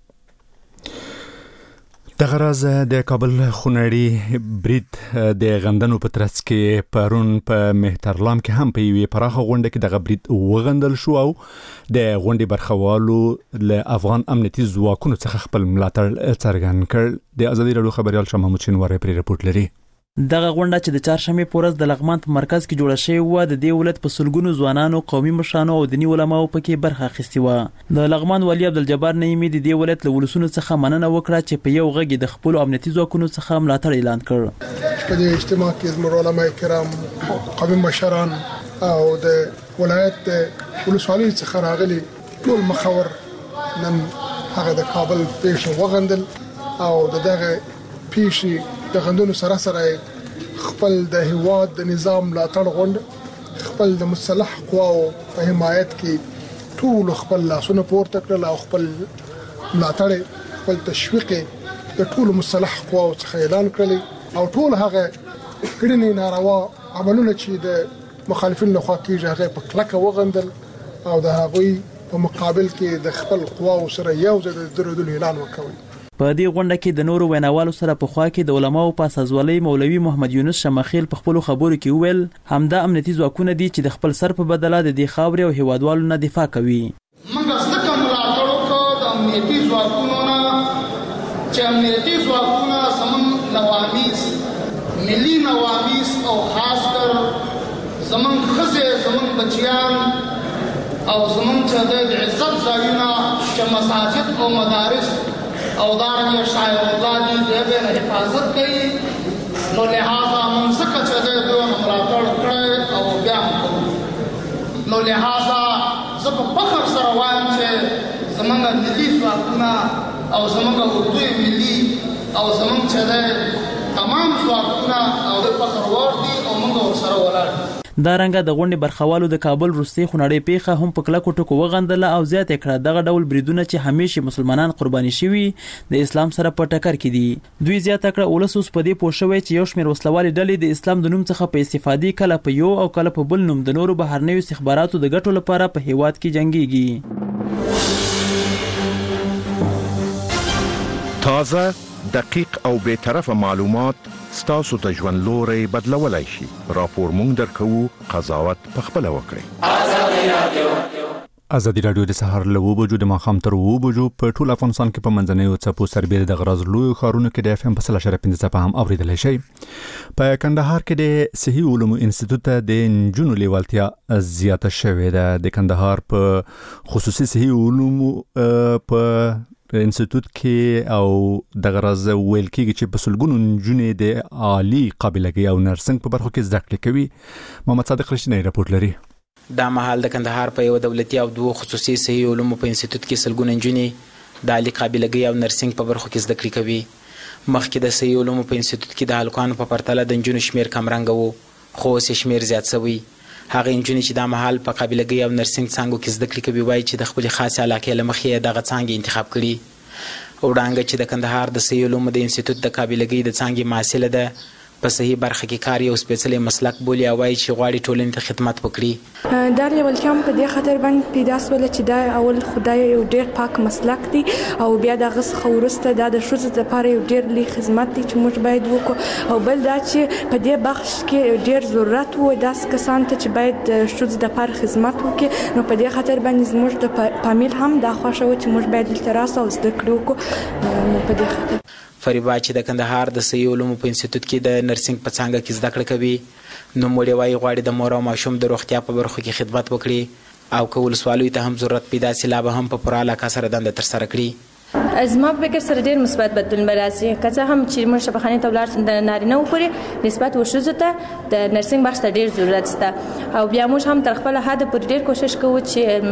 د غرض د کابل خونړی برید د غندنو په ترڅ کې پرون په مهترلام کې هم په یوې پراخه غونډه کې د برید وغندل شو او د غونډې برخوالو له افغان امنیتي ځواکونو څخه خپل ملاتړ څرګند کړ. د ازادي رادیو خبريال شاه محمود شینواری پر رپورت لري. دغه غونډه چې د چهارشنبه په ورځ د لغمان په مرکز کې جوړه شوې و د دې ولایت په سلګونو ځوانانو، قومي مشرانو او دیني علماو پکې برخه اخیستې و. د لغمان والي عبدالجبار نعیمي د دې ولایت له ولسونو څخه مننه وکړه چې په یو غږ د خپل امنیتي ځواکونو څخه ملاتړ اعلان کړ. په دې اجتماع کې زموږ علماء کرام، قومي مشران او د ولایت ولسوالۍ څخه راغلي ټول مخور نن هغه د کابل پیښه وغندل او دغه پیښې د غندونو سره خپل د هیواد د نظام ملاتړ غونډه خپل د مسلح قواو په حمایت کې ټول خپل لاسونه پورته کړل او خپل ملاتړ خپل تشویق د ټول مسلح قواو څخه اعلان کړل او ټول هغه کړنې ناروا عملونه چې د مخالفین لخوا کېږي هغه په کلکه وغندل او د هغوی په مقابل کې د خپل قواو سره یو ځای د درېدلو اعلان وکوي. په دې غونډه کې د نورو ویناوالو سره په خوا کې د علماو په اساسوالۍ مولوي محمد یونس شمخیل په خپلو خبرو کې وویل همدا امنیتي ځواکونه دي چې د خپل سر په بدله د دې خاورې او هیوادوالو نه دفاع کوي. موږ ځکه ملاتړ وکړو د امنیتي ځواکونو نه چې امنیتي ځواکونه زموږ نوامیس ملي نوامیس او خاص کر زموږ ښځې زموږ بچیان او زموږ چې د عزت ځایونه چې مساجد او مدارس او دارنګه شاعر الله دې دې حفاظت کوي نو لہذا موږ څنګه چې دوی ملاتړ کړی او بیا کوو نو لہذا زه په فخر سره وایم چې زموږ ملي ځواکونه او زموږ اردوی ملي او زموږ چې تمام ځواکونه او د فخر وړ دي او موږ ورسره ولاړ. دا رنګه د غونډې برخوالو د کابل وروستۍ خونړۍ پیښه هم په کلکو ټکو وغندله او زیاته کړه دغه ډول بریدونه چې همیشه مسلمانان قرباني شوي د اسلام سره په ټکر کې دي. دوی زیاته کړه ولس اوس په دې پوه شوی چې یو شمېر وسلوالې ډلې د اسلام د نوم څخه په استفادې کله په یو او کله په بل نوم د نورو بهرنیو استخباراتو د ګټو لپاره په هیواد کې جنګیږي. تازه دقیق او به طرفه معلومات ستاسو ته ژوند لوري بدلولای شي. راپور مونږ درکو، قضاوت په خپل وکړئ. ازادي رادیو د سهار له 9 بجو د ماښام تر 9 بجو په ټول افغانستان کې په منځنیو څپو سربېره د غرض لوی ښارونو کې د اف ام په 3.15 هم اوریدلای شي. په کندهار کې د صحي علومو انسټیټیوټ د نجونو لیوالتیا زیاته شوې ده. د کندهار په خصوصي صحي علومو په انسټیټیوټ کې او د غرض ویل کېږي چې په سلګونو نجونې د عالی قابلګۍ او نرسنګ په برخو کې زده کړې کوي. محمد صادق رښتینی راپورټ لري. دا مهال د کندهار په یو دولتي او دوه خصوصي صحي علومو په انسټیټیوټ کې سلګونه نجونې د عالی قابلګۍ او نرسنګ په برخو کې زده کړې کوي. مخکې د صحي علومو په انسټیټیوټ کې د هلکانو په پرتله د نجونو شمیر کمرنګه و، خو اوس یې شمیر زیات شوی. هغه نجونې چې دا مهال په قابلګۍ او نرسنګ څانګو کې زده کړې کوي وایي چې د خپلې خاصې علاقې له مخې دغه څانګې انتخاب کړي. وړانګه چې د کندهار د صحي علومو د انسټیټیوټ د قابلګۍ د څانګې محصله ده په صحي برخه کې کار یو سپېڅلی مسلک بولي او وایي چې غواړي ټولنې ته خدمت وکړي. دا لیوالتیا په دې خاطر باندې پیدا شوله چې دا اول خدای یو ډېر پاک مسلک دی او بیا دغه څخه وروسته دا د ښځو لپاره یو ډېر لوی خدمت دی چې موږ باید وکړو او بل دا چې په دې بخش کې ډېر ضرورت و داسې کسانو ته چې باید د ښځو لپاره خدمت وکړي. نو په دې خاطر باندې زموږ د فامیل هم دا خوښه وه چې موږ باید دلته راسو او زده کړې وکړو. نو په دې خاطر فریبا چې د کندهار د صحي علومو په انسټیټیوټ کې د نرسنګ په څانګه کې زده کړه کوي نو موږ وایي غواړي د مور او ماشوم د روغتیا په برخو کې خدمت وکړي او که ولسوالیو ته هم ضرورت پیدا سي لا به هم په پوره علاقه سره دنده ترسره کړي. زما په فکر سره ډېر مثبت بدلون به راسي که څه هم چې موږ شفاخانې ته ولاړ د نارینه‌وو پورې نسبت ښځو ته د نرسنګ بخش ته ډېر ضرورت شته او بیا موږ هم تر خپله حده پورې ډېر کوشش کوو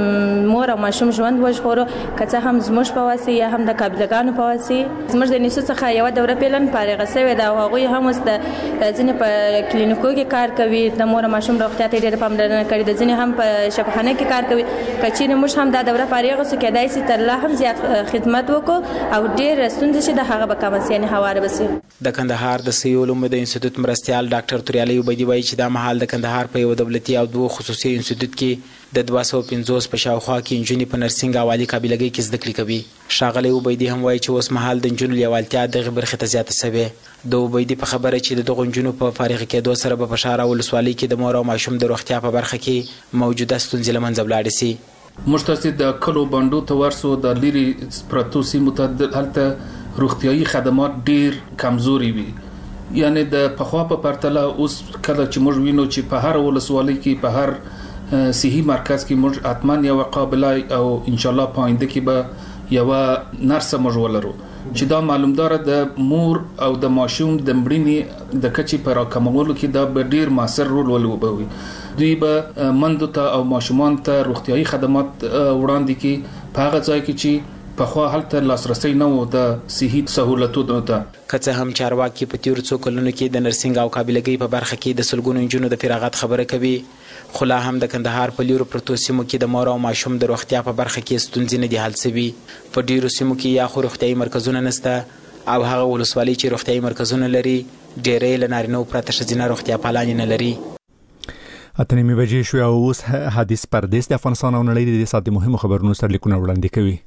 چې مور او ماشوم ژوند وژغورو که څه هم زموږ په واسطه یا هم د قابلګانو په واسطه. زموږ د نسو څخه یوه دوره پیلن فارغه شوې ده او هغوی هم اوس د ځینې په کلینیکو کې کار کوي د مور او ماشوم روغتیا ته ډېره پاملرنه کړې ده ځینې هم په شفاخانه کې کار کوي. که چیرې موږ هم دا دوره فارغه شو کېدای شي تر لا هم زیات خدمت وکړو او ډېر ستونزې چې د هغه به کمه سي یعنې هواره به سي. د کندهار د صحي علومو د انسټیټیوټ مرستیال ډاکټر توریالي عبیدي وایي چې دا مهال د کندهار په یو دولتي او دوه خصوصي انسټیټیوټ کې د 250 په شاوخوا کې نجونې په نرسنګ او عالي قابلګۍ کې زده کړې کوي. ښاغلی عبیدي هم وایي چې اوس مهال د نجونو لیوالتیا دغې برخې ته زیاته شوې. د عبیدي په خبره چې د دغو نجونو په فارغ کېدو سره به په ښار او ولسوالۍ کې د مور او ماشوم د روغتیا په برخه کې موجوده ستونزې له منځه ولاړې سي. موږ تاسې د کلو بانډو ته ورسو د لیري پرتو سیمو ته هلته روغتیایي خدمات ډیر کمزوري وي یعنی د پخوا په پرتله اوس کله چې موږ وینو چې په هر ولسوالۍ کې په هر صحي مرکز کې موږ اتمن یو قابلای او ان شاء الله پاینده کې به یو نرس موږ ولرو چې دا معلومدار د مور او د ماشوم د مړینې د کچې پر راکمولو کې دا به ډیر موثر رول ولوبوي. دوی به مندو ته او ماشومان ته روغتیایي خدمات وړاندې کړي په هغه ځای کې چې پخوا هلته لاسرسی نه و د صحي سهولتونو ته. که څه هم چارواکي په تیرو څو کلونو کې د نرسنګ او قابلګۍ په برخه کې د سلګونو نجونو د فراغت خبره کوي خو لا هم د کندهار په لیرو پرتو سیمو کې د مور او ماشوم د روغتیا په برخه کې ستونزې نه دي حل سوي. په ډیرو سیمو کې یا خو روغتیایي مرکزونه نشته او هغه ولسوالۍ چې روغتیایي مرکزونه لري ډېری له نارینهو پرته ښځینه روغتیا پالانې نه لري. اتنیمې بجې شوې او اوس حدیث پردیس د افغانستان او نړۍ د دې ساعت د مهمو خبرونو سرلیکونه وړاندې کوي.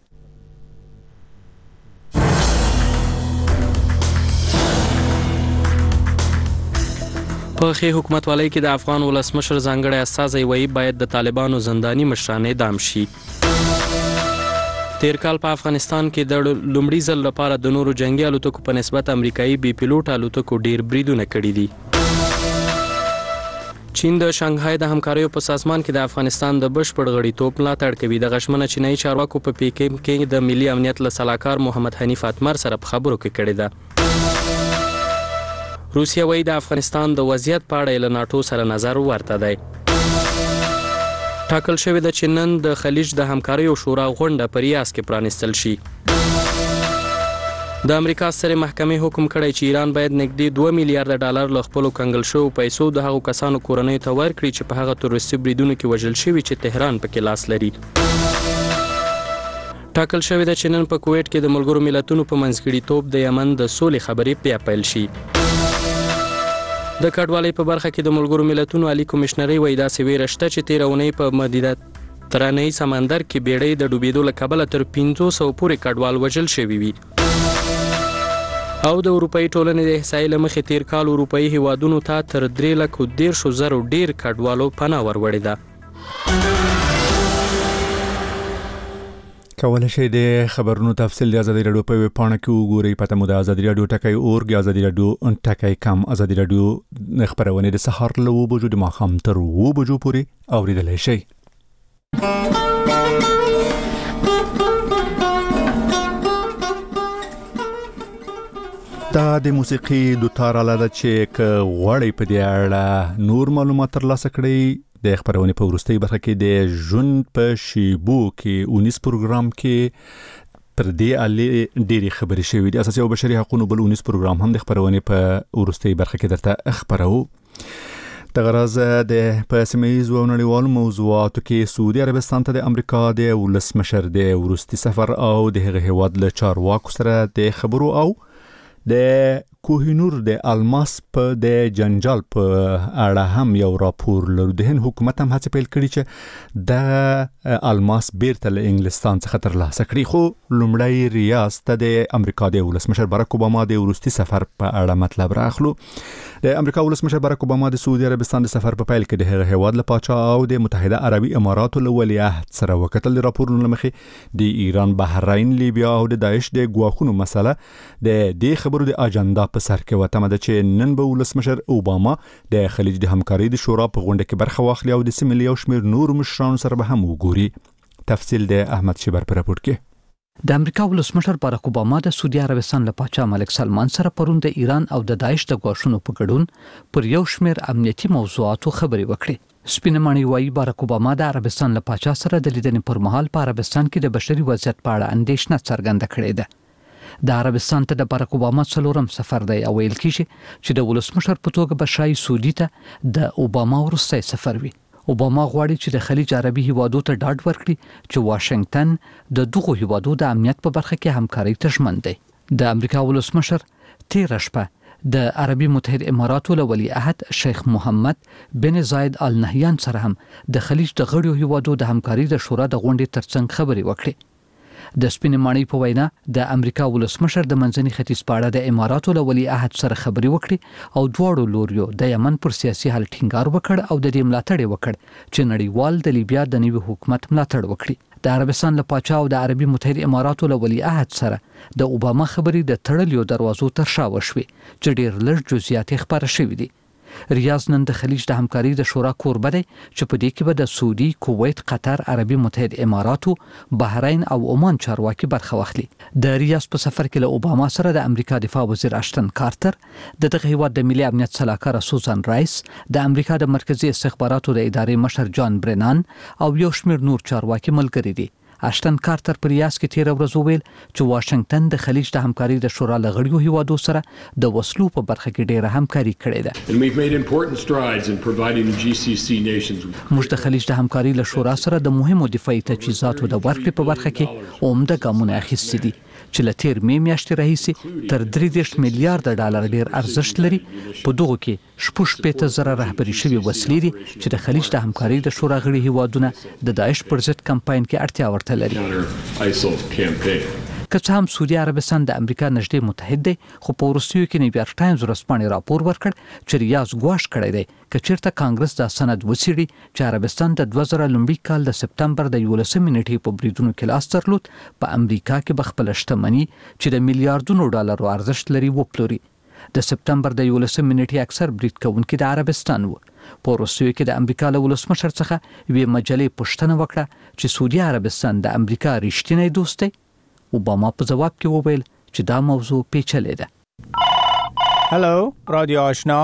په ښې حکومتوالۍ کې د افغان ولسمشر ځانګړی استازی وایي باید د طالبانو زنداني مشران اعدام شي. تیر کال په افغانستان کې د لومړي ځل لپاره د نورو جنگي الوتکو په نسبت امریکایي بي پیلوټ الوتکو ډیر بریدونه کړي دي. چین د شانګهای د همکاریو په سازمان کې د افغانستان د بشپړ غړیتوب ملاتړ کوي. د غشمنه چینایي چارواکو په پیکینګ کې د ملي امنیت له سلاکار محمد حنیف اتمر سره په خبرو کې کړې ده. روسیه وایي د افغانستان د وضعیت په اړه له ناټو سره نظر ورته دی. ټاکل شوې ده چې نن د خلیج د همکاریو شورا غونډه په ریاض کې پرانیستل شي. د امریکا سترې محکمې حکم کړی چې ایران باید نږدې 2 میلیارډ ډالر له خپلو کنګل شویو پیسو د هغو کسانو کورنیو ته ورکړي چې په هغه تروریستي بریدونو کې وژل شوي چې تهران پکې لاس لري. ټاکل شوې ده چې نن په کویټ کې د ملګرو ملتونو په منځګړیتوب د یمن د سولې خبرې بیا پیل شي. د کډوالۍ په برخه کې د ملګرو ملتونو عالی کمشنري وایي داسې ویره شته چې تېره اونۍ په مدیترانه‌یي سمندر کې بیړۍ د ډوبېدو له کبله تر 500 پورې کډوال وژل شوي وي. او د اروپایي ټولنې د احصایې له مخې تیر کال اروپایي هیوادونو ته تر 3,10,000 ډیر کډوالو پناه وروړې ده. کولای شئ د خبرونو تفصیل د ازادي راډیو په ویب پاڼه کې وګورئ. پته مو د ازادي راډیو ټکی اورګ یا ازادي راډیو ټکی کم ازادي راډیو خبرونه د سهار له 9 بجو د ماښام تر 2 بجو پورې اوریدلای شئ. دا د موسیقي د تار اله چې غوړی په دې اړه نور معلومات ترلاسه کړئ. د خبرونه په ورستۍ برخه کې د ژوند په شیبو کې 19 پروګرام کې پر دې اله ډېری خبرې شوې دي. اساسي او بشري حقوقو بل 19 پروګرام هم د خبرونه په ورستۍ برخه کې درته خبرو. د غرض د پسمیز او نړیوال موضوعاتو کې سعودي عربستان ته د امریکا د ولسمشر د ورستي سفر او د هغه هیواد له چارواکو سره د خبرو او د کوهینور د الماس په د جنجال په اړه هم یو راپور لرو. د هند حکومت هم هڅه پیل کړې چې د الماس بیرته له انګلستان څخه ترلاسه کړي. خو لومړی ریاض ته د امریکا د ولسمشر باراک اوباما د ورستي سفر په اړه مطلب راخلو. د امریکا ولسمشر باراک اوباما د سعودي عربستان د سفر په پیل کې د هغه هیواد له پاچا او د متحده عربي اماراتو له ولیعهد سره وکتل. د راپورونو مخې د ایران، بحرین، لیبیا او د داعش د ګواښونو مسله د دې خبرو د اجنډا په سر کې وته مده چې نن به ولسمشر اوباما د خلیج د همکارۍ د شورا په غونډه کې برخه واخلي او د سیمې یو شمېر نور مشرانو سره به هم وګوري. تفصیل د احمد شبر په راپور کې. د امریکا ولسمشر باراک اوباما د سعودي عربستان له پاچا ملک سلمان سره پرون د ایران او د داعش د ګواښونو په ګډون پر یو شمېر امنیتي موضوعاتو خبرې وکړې. سپینه ماڼۍ وايي باراک اوباما د عربستان له پاچا سره د لیدنې پر مهال په عربستان کې د بشري وضعیت په اړه اندېښنه څرګنده کړې ده. د عربستان ته د باراک اوباما څلورم سفر دی او ویل کیږي چې د ولسمشر په توګه به شای سعودي ته د اوباما وروستی سفر وي. اوباما غواړي چې د خلیج عربي هیوادو ته ډاډ ورکړي چې واشنگټن د دغو هیوادو د امنیت په برخه کې همکاري ته ژمن دی. د امریکا ولسمشر تېره شپه د عربي متحده اماراتو له ولیعهد شیخ محمد بن زاید آل نهیان سره هم د خلیج د غړیو هیوادو د همکاري د شورا د غونډې ترڅنګ خبرې وکړې. د سپینې ماڼۍ په وینا د امریکا ولسمشر د منځني ختیځ په اړه د اماراتو له ولیعهد سره خبرې وکړې او دواړو لوریو د یمن پر سیاسي حل ټینګار وکړ او د دې ملاتړ وکړ چې نړیوال د لیبیا د نوي حکومت ملاتړ وکړي. د عربستان له پاچا او د عربي متحده اماراتو له ولیعهد سره د اوباما خبرې د تړلیو دروازو تر شا وشوې چې ډېر لږ جزئیات خبره شوې دي. ریاض نن د خلیج د همکاري د شورا کوربه دی چې په دې کې به د سعودي، کویت، قطر، عربي متحده اماراتو، بحرین او عمان چارواکي برخه واخلي. د ریاض په سفر کې له اوباما سره د امریکا دفاع وزیر اشتن کارتر، د دغه هیواد د ملي امنیت سلاکار سوزان رایس، د امریکا د مرکزی استخباراتو د ادارې مشر جان برنان او یو شمېر نور چارواکي ملګري دي. اشتن کارتر پر ریاض کې تیر ورځ وویل چې واشنگټن د خلیج د همکاري د شورا لغړیو هیوادو سره د وسلو په برخه کې ډیره همکاري کړې ده. موږ د خلیج د همکاري له شورا سره د مهمو دفاعي تجهیزاتو د ورکړې په برخه کې عمده ګامونه اخیستي دي چې له تیر میاشتې راهیسې تر 3 میلیارډ ډالر ډیر ارزښت لري. په دغه کې 8,000 رهبري شوي وسلې دي چې د خلیج د همکاري د شورا غړي هیوادونه د داعش پر ضد کمپاین کې اړتیا ورته لري. که څه هم سعودي عربستان د امریکا نږدې متحد دی، خو په وروستیو کې نیویارک ټایمز ورځپاڼې راپور ورکړ چې ریاض ګواښ کړی دی که چیرته کانګرس دا سند وڅېړي چې عربستان د 2000 لومړي کال د سپتمبر د 11 نیټې په بریدونو کې لاس درلود، په امریکا کې به خپله شتمني چې د میلیارډونو ډالرو ارزښت لري وپلوري. د سپتمبر د 11 نیټې اکثر برید کوونکي د عربستان وو. په وروستیو کې د امریکا له ولسمشر څخه یوې مجلې پوښتنه وکړه چې سعودي عربستان د امریکا رښتینی دوست دی. اوباما په جواب کې وویل چې دا موضوع پیچلې ده. هلو رادیو آشنا،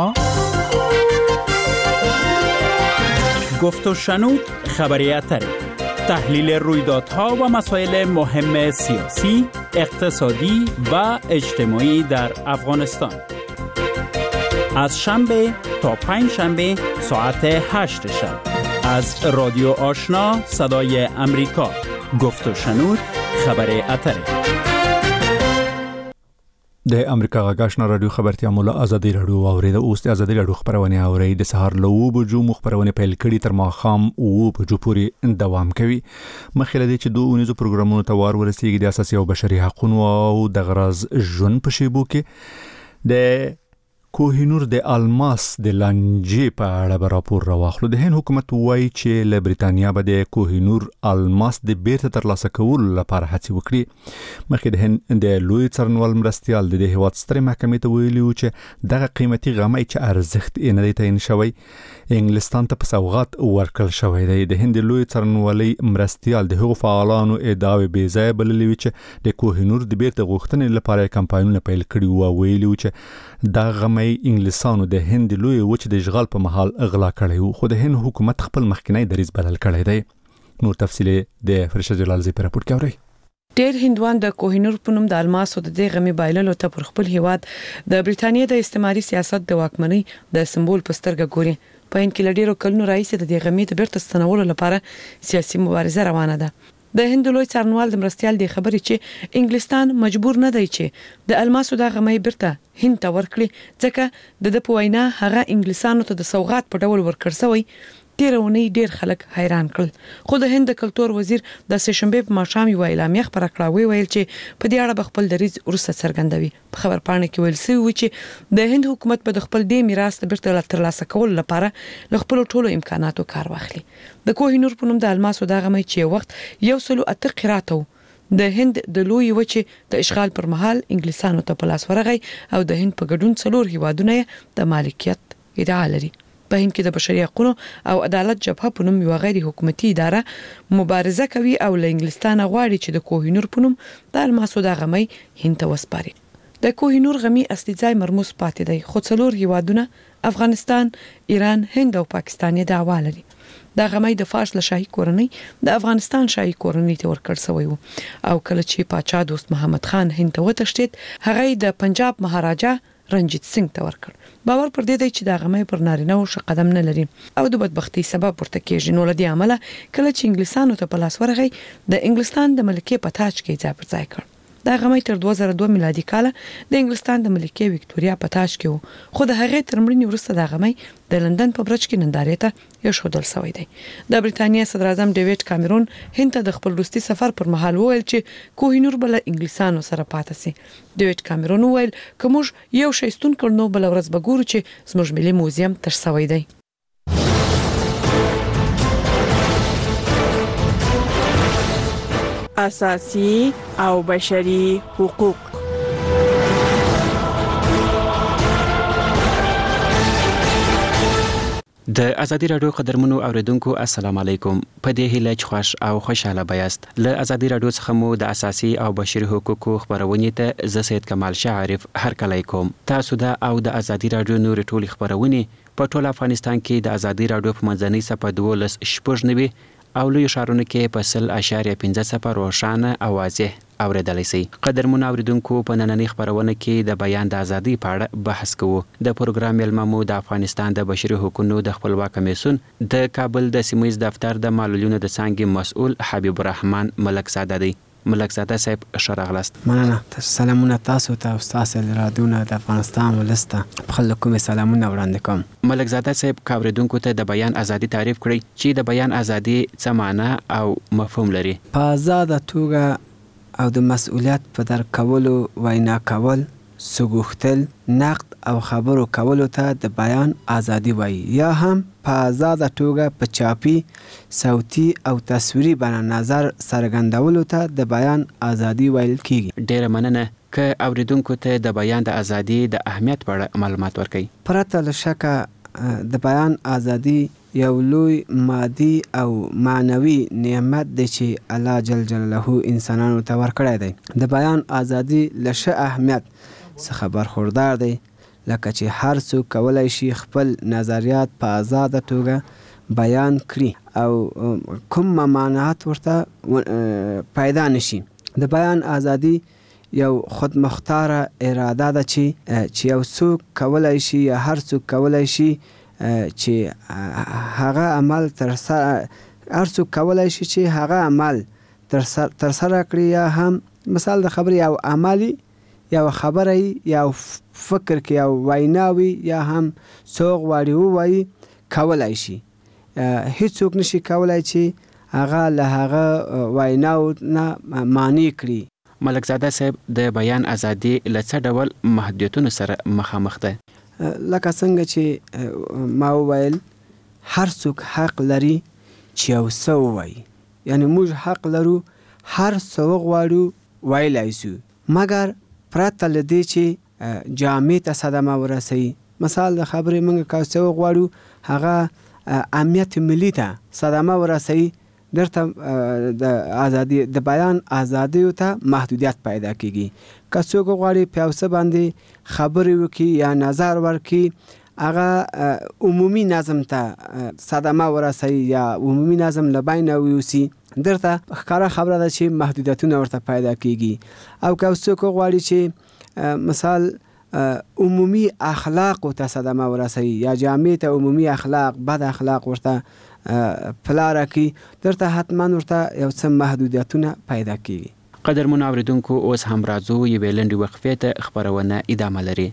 گفت و شنود خبری اتری، تحلیل رویدادها و مسائل مهم سیاسی، اقتصادی و اجتماعی در افغانستان. از شنبه تا پنجشنبه ساعت 8 شب از رادیو آشنا صدای امریکا. گفت و شنود خبر اتری. د امریکا غاښنا رادیو خبرتیا مولا ازادي رادیو اوریده اوس د ازادي رادیو خبرونه اوري د سهار له 9 بجو مخبرونه پیل کړي تر ماخام 9 بجو پورې دوام کوي. مخکې لدی چې دوه اونیزو پروګرامونو ته وار ورسیږي د اساسي او بشري حقوقو او د غرض ژوند په شیبو کې د کوهینور د الماس د لانجې په اړه راپور راوخلو. د هند حکومت وایي چې له بریتانیا به د کوهینور الماس د بیرته ترلاسه کولو لپاره هڅې وکړي. مخکې د هند د لوی څارنوال مرستیال د هیواد سترې محکمې ته ویلي و چې دغه قیمتي غمی چې ارزښت یې نه دی تعیین شوی انګلستان ته په سوغات ورکړل شوی دی. د هند لوی څارنوالۍ مرستیال د هغو فعالانو ادعاوې بې ځایه بللې وې چې د کوهینور د بیرته غوښتنې لپاره کمپاینونه پیل کړي وو. ویلي و چې دا غمی انګلیسانو د هند لوی وچ د اشغال په مهال اغلا کړی وو، خو د هند حکومت خپل مخکنی دریځ بدل کړی دی. نور تفصیل د فرشته جلال زی په راپور کې اورئ. ډېر هندوان د کوهینور په نوم د الماسو د دې غمی بایللو ته پر خپل هیواد د بریتانیا د استعماري سیاست د واکمنۍ د سمبول په سترګه ګوري. په هند کې لډیرو کلونو راځي د دې غمی د بیرته ستنولو لپاره سیاسي مبارزه روانه ده. د هند لوی څارنوال د مرستیال دی خبرې چې انګلستان مجبور نه دی چې د الماسو د غمی بیرته هند ته ورکړي، ځکه د په وینا هغه انګلیسانو ته د سوغات په ډول ورکړ شوی. تیرونی ډیر خلک حیران کړل، خو د هند کلتور وزیر د سهشنبه په ماښام یو اعلامیه خبره کړه ویل چې په دې اړه خپل دریځ ورسره څرګندوي. په خبرپاڼه کې ویل شوی چې د هند حکومت په خپل دې میراث بیرته ترلاسه کول لپاره له خپل ټولو امکاناتو کار واخلي. د کوهینور په نوم د الماسو د غمی چې وخت 108 قراتو د هند د لوی وچې د اشغال پر مهال انګلیسانو ته په لاس ورغی او د هند په ګډون 4 هیوادونه د مالکیت ادعا لري. په هند کې د بشري حقوقو او عدالت جبهه په نوم یو غیر حکومتي اداره مبارزه کوي او له انګلستان غواړي چې د کوهینور په نوم د الماسو د غمی هند ته وسپاري. د کوهینور غمی اصلي ځای مرموز پاتې دی، خو 4 هیوادونه افغانستان، ایران، هند او پاکستان یې دعوا لري. دا غمی د فارس له شاهي کورنۍ د افغانستان شاهي کورنۍ ته ورکړ شوی و او کله چې پاچا دوست محمد خان هند ته وتښتید هغه د پنجاب مهاراجا رنجیت سنگ ته ورکړ. باور پر دې دی چې دا غمی پر نارینه او قدم نه لري او د بدبختی سبب ورته کېږي. نو لدی عمله کله چې انګلیسانو ته په لاس ورغی د انګلستان د ملکې په تاج کې ځای پر ځای کړ. دا غمی تر 2002 میلادي کال د انګلستان د ملکې وکټوریا په تاج کې وو، خو د هغې تر مړینې وروسته دا غمی د لندن په برج کې نندارې ته ایښودل شوی دی. د بریتانیا صدر اعظم ډیوډ کامرون هند ته د خپل وروستي سفر پر مهال وویل چې کوهینور بل انګلیسانو سره پاتې سي. ډیوډ کامرون وویل که موږ یو شی ستون کړو نو بل ورځ به ګورو چې زموږ ملي موزیم تر شوی دی. اساسی او بشري حقوق. د ازادي رادیو قدرمنو اوریدونکو السلام علیکم. په دې هیله چې خوش او خوشاله بیاست. له ازادي رادیو څخه مو د اساسي او بشري حقوقو خبرونه ته ز سید کمال شعرف هرکلی کوم. تاسو دا او د ازادي رادیو نور ټولې خبرونه په ټول افغانستان کې د ازادي رادیو په منځنۍ صفحه 12 شپږ او لوی ښارونو کې په 0.5 روښانه او واضح اوریدلی شي. قدرمن اوریدونکو په نننۍ خبرونه کې د بیان د ازادۍ په اړه بحث کوو. د پروګرام مېلمه مو د افغانستان د بشري حقوقو د خپلواک کمیسیون د کابل د سیمه ییز دفتر د معلولینو د څانګې مسؤل حبیب الرحمن ملک زاده دی. ملک زاده صاحب ښه راغلاست. مننه. سلامونه تاسو ته او تاسو رادیونه د افغانستان ولسته په خلکو مې سلامونه وړاندې کوم. ملک زاده صاحب کاوریدونکو ته د بیان ازادي تعریف کړئ چې د بیان ازادي څه معنی او مفهوم لري. په آزاده توګه او د مسؤلیت په در کولو، وینا کول، سګوختل، نقد او خبرو کولو ته د بیان ازادي وایي، یا هم په آزاده توګه په چاپي، صوتي او تصویري بڼه نظر څرګندولو ته د بیان ازادي ویل کیږي. ډیره مننه. که اوریدونکو ته د بیان د ازادي د اهمیت په اړه معلومات ورکړئ. پرته له شکه د بیان ازادي یو لوی مادي او معنوي نعمت دی چې الله جل جلاله انسانانو ته ورکړی دی. د بیان ازادي له ښه اهمیت څخه برخوردار دی، لکه چې هر څوک کولی شي خپل نظریات په آزاده توګه بیان کړي او کوم ممانعت ورته پیدا نشي. د بیان ازادي یو خودمختاره اراده ده چې یو څوک کولی شي یا هر څوک کولی شي چې هغه عمل هر څوک کولی شي چې هغه عمل ترسره کړي، یا هم مثال د خبرې یو عملي، یا خبره یا فکر کې یو ویناوي، یا هم څوک غواړي ووایي کولی شي. هیڅوک نشي کولی چې هغه له هغه ویناو نه معنی کړي. ملک زاده صاحب د بیان ازادي له څه ډول محدودیتونو سره مخامخ ده؟ لکه څنګه چې ما وویل، هر څوک حق لري چې یو څه ووایي، یعنی موږ حق لرو هر څه وغواړو ویلی شو، مګر پرته له دې چې جامع ته صدمه ورسوي. مثال د خبرې موږ که څه وغواړو هغه امنیت ملي ته صدمه ورسوي، درته د بیان ازادیو ته محدودیت پیدا کیږي. که څوک غواړي په یو څه باندې خبرې وکړي یا نظر ورکړي، هغه عمومي نظم ته صدمه ورسوي یا عمومي نظم له بینه ویوسي، درته ښکاره خبره ده چې محدودیتونه ورته پیدا کیږي. او که څوک غواړي چې مثال عمومي اخلاق ته صدمه ورسوي یا جامع ته عمومي اخلاق، بد اخلاق ورته پلاره کی، درته حتما ورته یو څه محدودیتونه پیدا کیږي. قدرمن اوریدونکو اوس هم راځو یوې لنډې وقفې ته، خبرونه ادامه لري.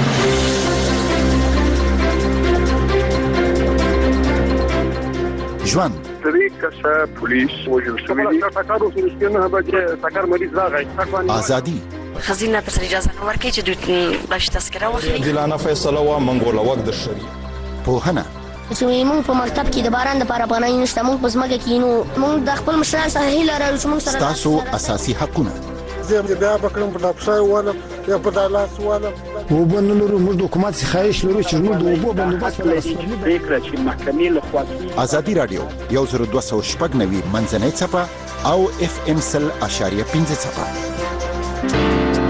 ژوند طریقه پولیس وجل شوی تاکارو سرسکنه به تاکار مریض راغی ازادي خزینه پر اجازه نو ورکړي چې دوی باش تذکره واخلي. جلانه فیصله و منګوله وخت د شری په چې موږ په مکتب کې د باران د لپاره پناه نشته، موږ په ځمکه کې نو موږ د خپل مشران سره هیله لرو چې موږ سره تاسو اساسي حقونه زه بیا بکړم په دپشای والا یا په دالاس والا وبنلرو موږ د حکومت څخه خواهش لرو چې موږ د اوبو بندوبست فکر چې محکمې له خوا ازادي رادیو 1290 منځنۍ صفه او FM 0.5 صفه.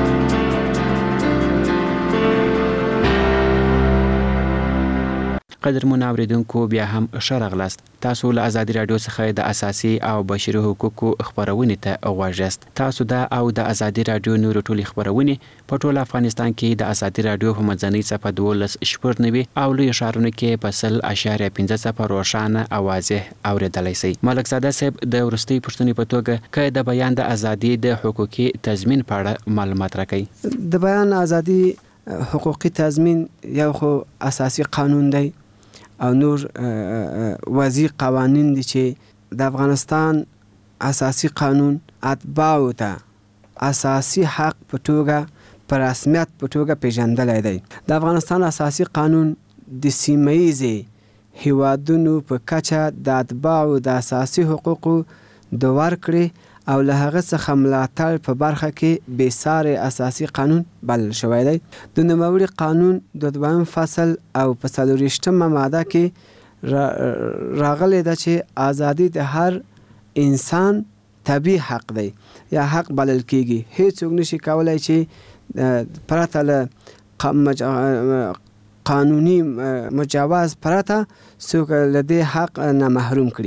قدرمن اوریدونکو بیا هم ښه راغلاست. تاسو له ازادي رادیو څخه د اساسي او بشري حقوقو خبرونه ته غواړئ. تاسو دا او د ازادي رادیو نور ټولي خبرونه په ټول افغانستان کې د ازادي رادیو په منځنۍ صفه 12.90 او لوی ښارونو کې په 0.5 صفه روښانه او واضح اوریدلای شئ. ملک زاده صاحب د ورستي پښتني په توګه کې د بیان د ازادي د حقوقي تضمین په اړه معلومات راکړئ. د بیان ازادي حقوقي تضمین یو خو اساسي قانون دی او نور وضعي قوانین دي چې د افغانستان اساسي قانون اتباعو ته اساسي حق په توګه په رسمیت په توګه پیژندلی دی. د افغانستان اساسي قانون د سیمه‌ییزې هیوادونو په کچه د اتباعو د اساسي حقوقو د ورکړې او له هغه څخه ملاتړ په برخه کې بېسارې اساسي قانون بلل شوی دی. د نوموړي قانون د 2 فصل او په 24مه ماده کې راغلی ده چې ازادي د هر انسان طبیعي حق دی یا حق بلل کیږي. هیڅوک نشي کولی چې پرته له قانوني مجاز پرته څوک له دې حق نه محروم کړي.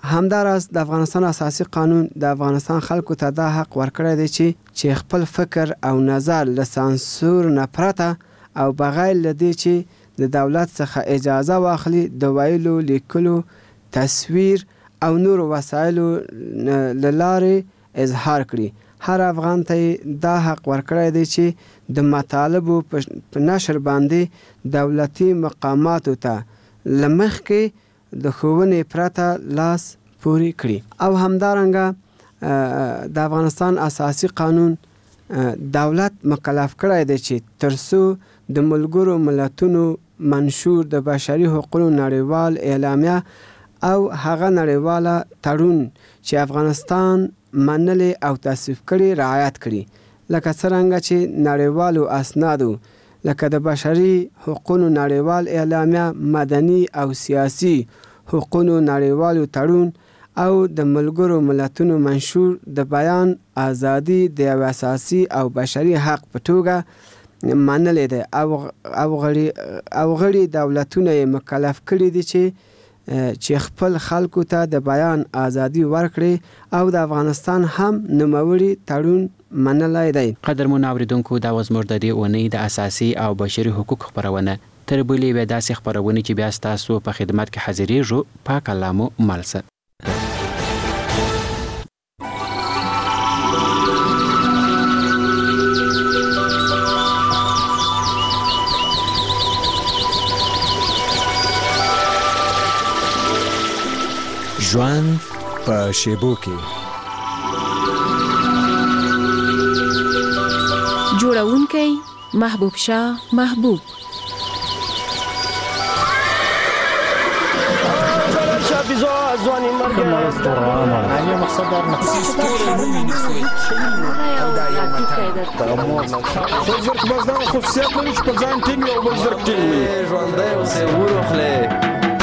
همداراز د افغانستان اساسي قانون د افغانستان خلکو ته دا حق ورکړی دی چې خپل فکر او نظر له سانسور نه پرته او بغیر له دې چې د دولت څخه اجازه واخلي د ویلو، لیکلو، تصویر او نور وسایلو له لارې اظهار کړي. هر افغان ته دا حق ورکړی دی چې د مطالبو په نشر باندې دولتي مقاماتو ته له مخکې د ښوونې پرته لاس پورې کړي. او همدارنګه د افغانستان اساسي قانون دولت مکلف کړی دی چې ترڅو د ملګرو ملتونو منشور د بشري حقوقو نړیوال اعلامیه او هغه نړیواله تړون چې افغانستان منلي او تصویب کړي رعایت کړي، لکه څرنګه چې نړیوالو اسنادو لکه د بشري حقوقو نړیوال اعلامیه، مدني او سیاسي حقوقو نړیوالو تړون او د ملګرو ملتونو منشور د بیان ازادي د یو اساسي او بشري حق په توګه منلي دي او غړي دولتونه یې مکلف کړي دي چې خپل خلکو ته د بیان ازادي ورکړي او د افغانستان هم نوموړي تړون منلای دی. قدرمن اوریدونکو دا وزمر د دې اونۍ د اساسي او بشري حقوق خبرونه تر بلې وې داسې خبرونه چې بیا تاسو په خدمت کې حاضرېږو. پاک الله مو مالسه. ژوند په شیبو کې جوړونکی محبوب شاه محبوب. ځواني مرګ نه مقصد دار نه زرق بس دا خصوصیات لري چې په ځان ټینګ او بل زرق ټینګ وي. ژوندی اوسې وروخلې.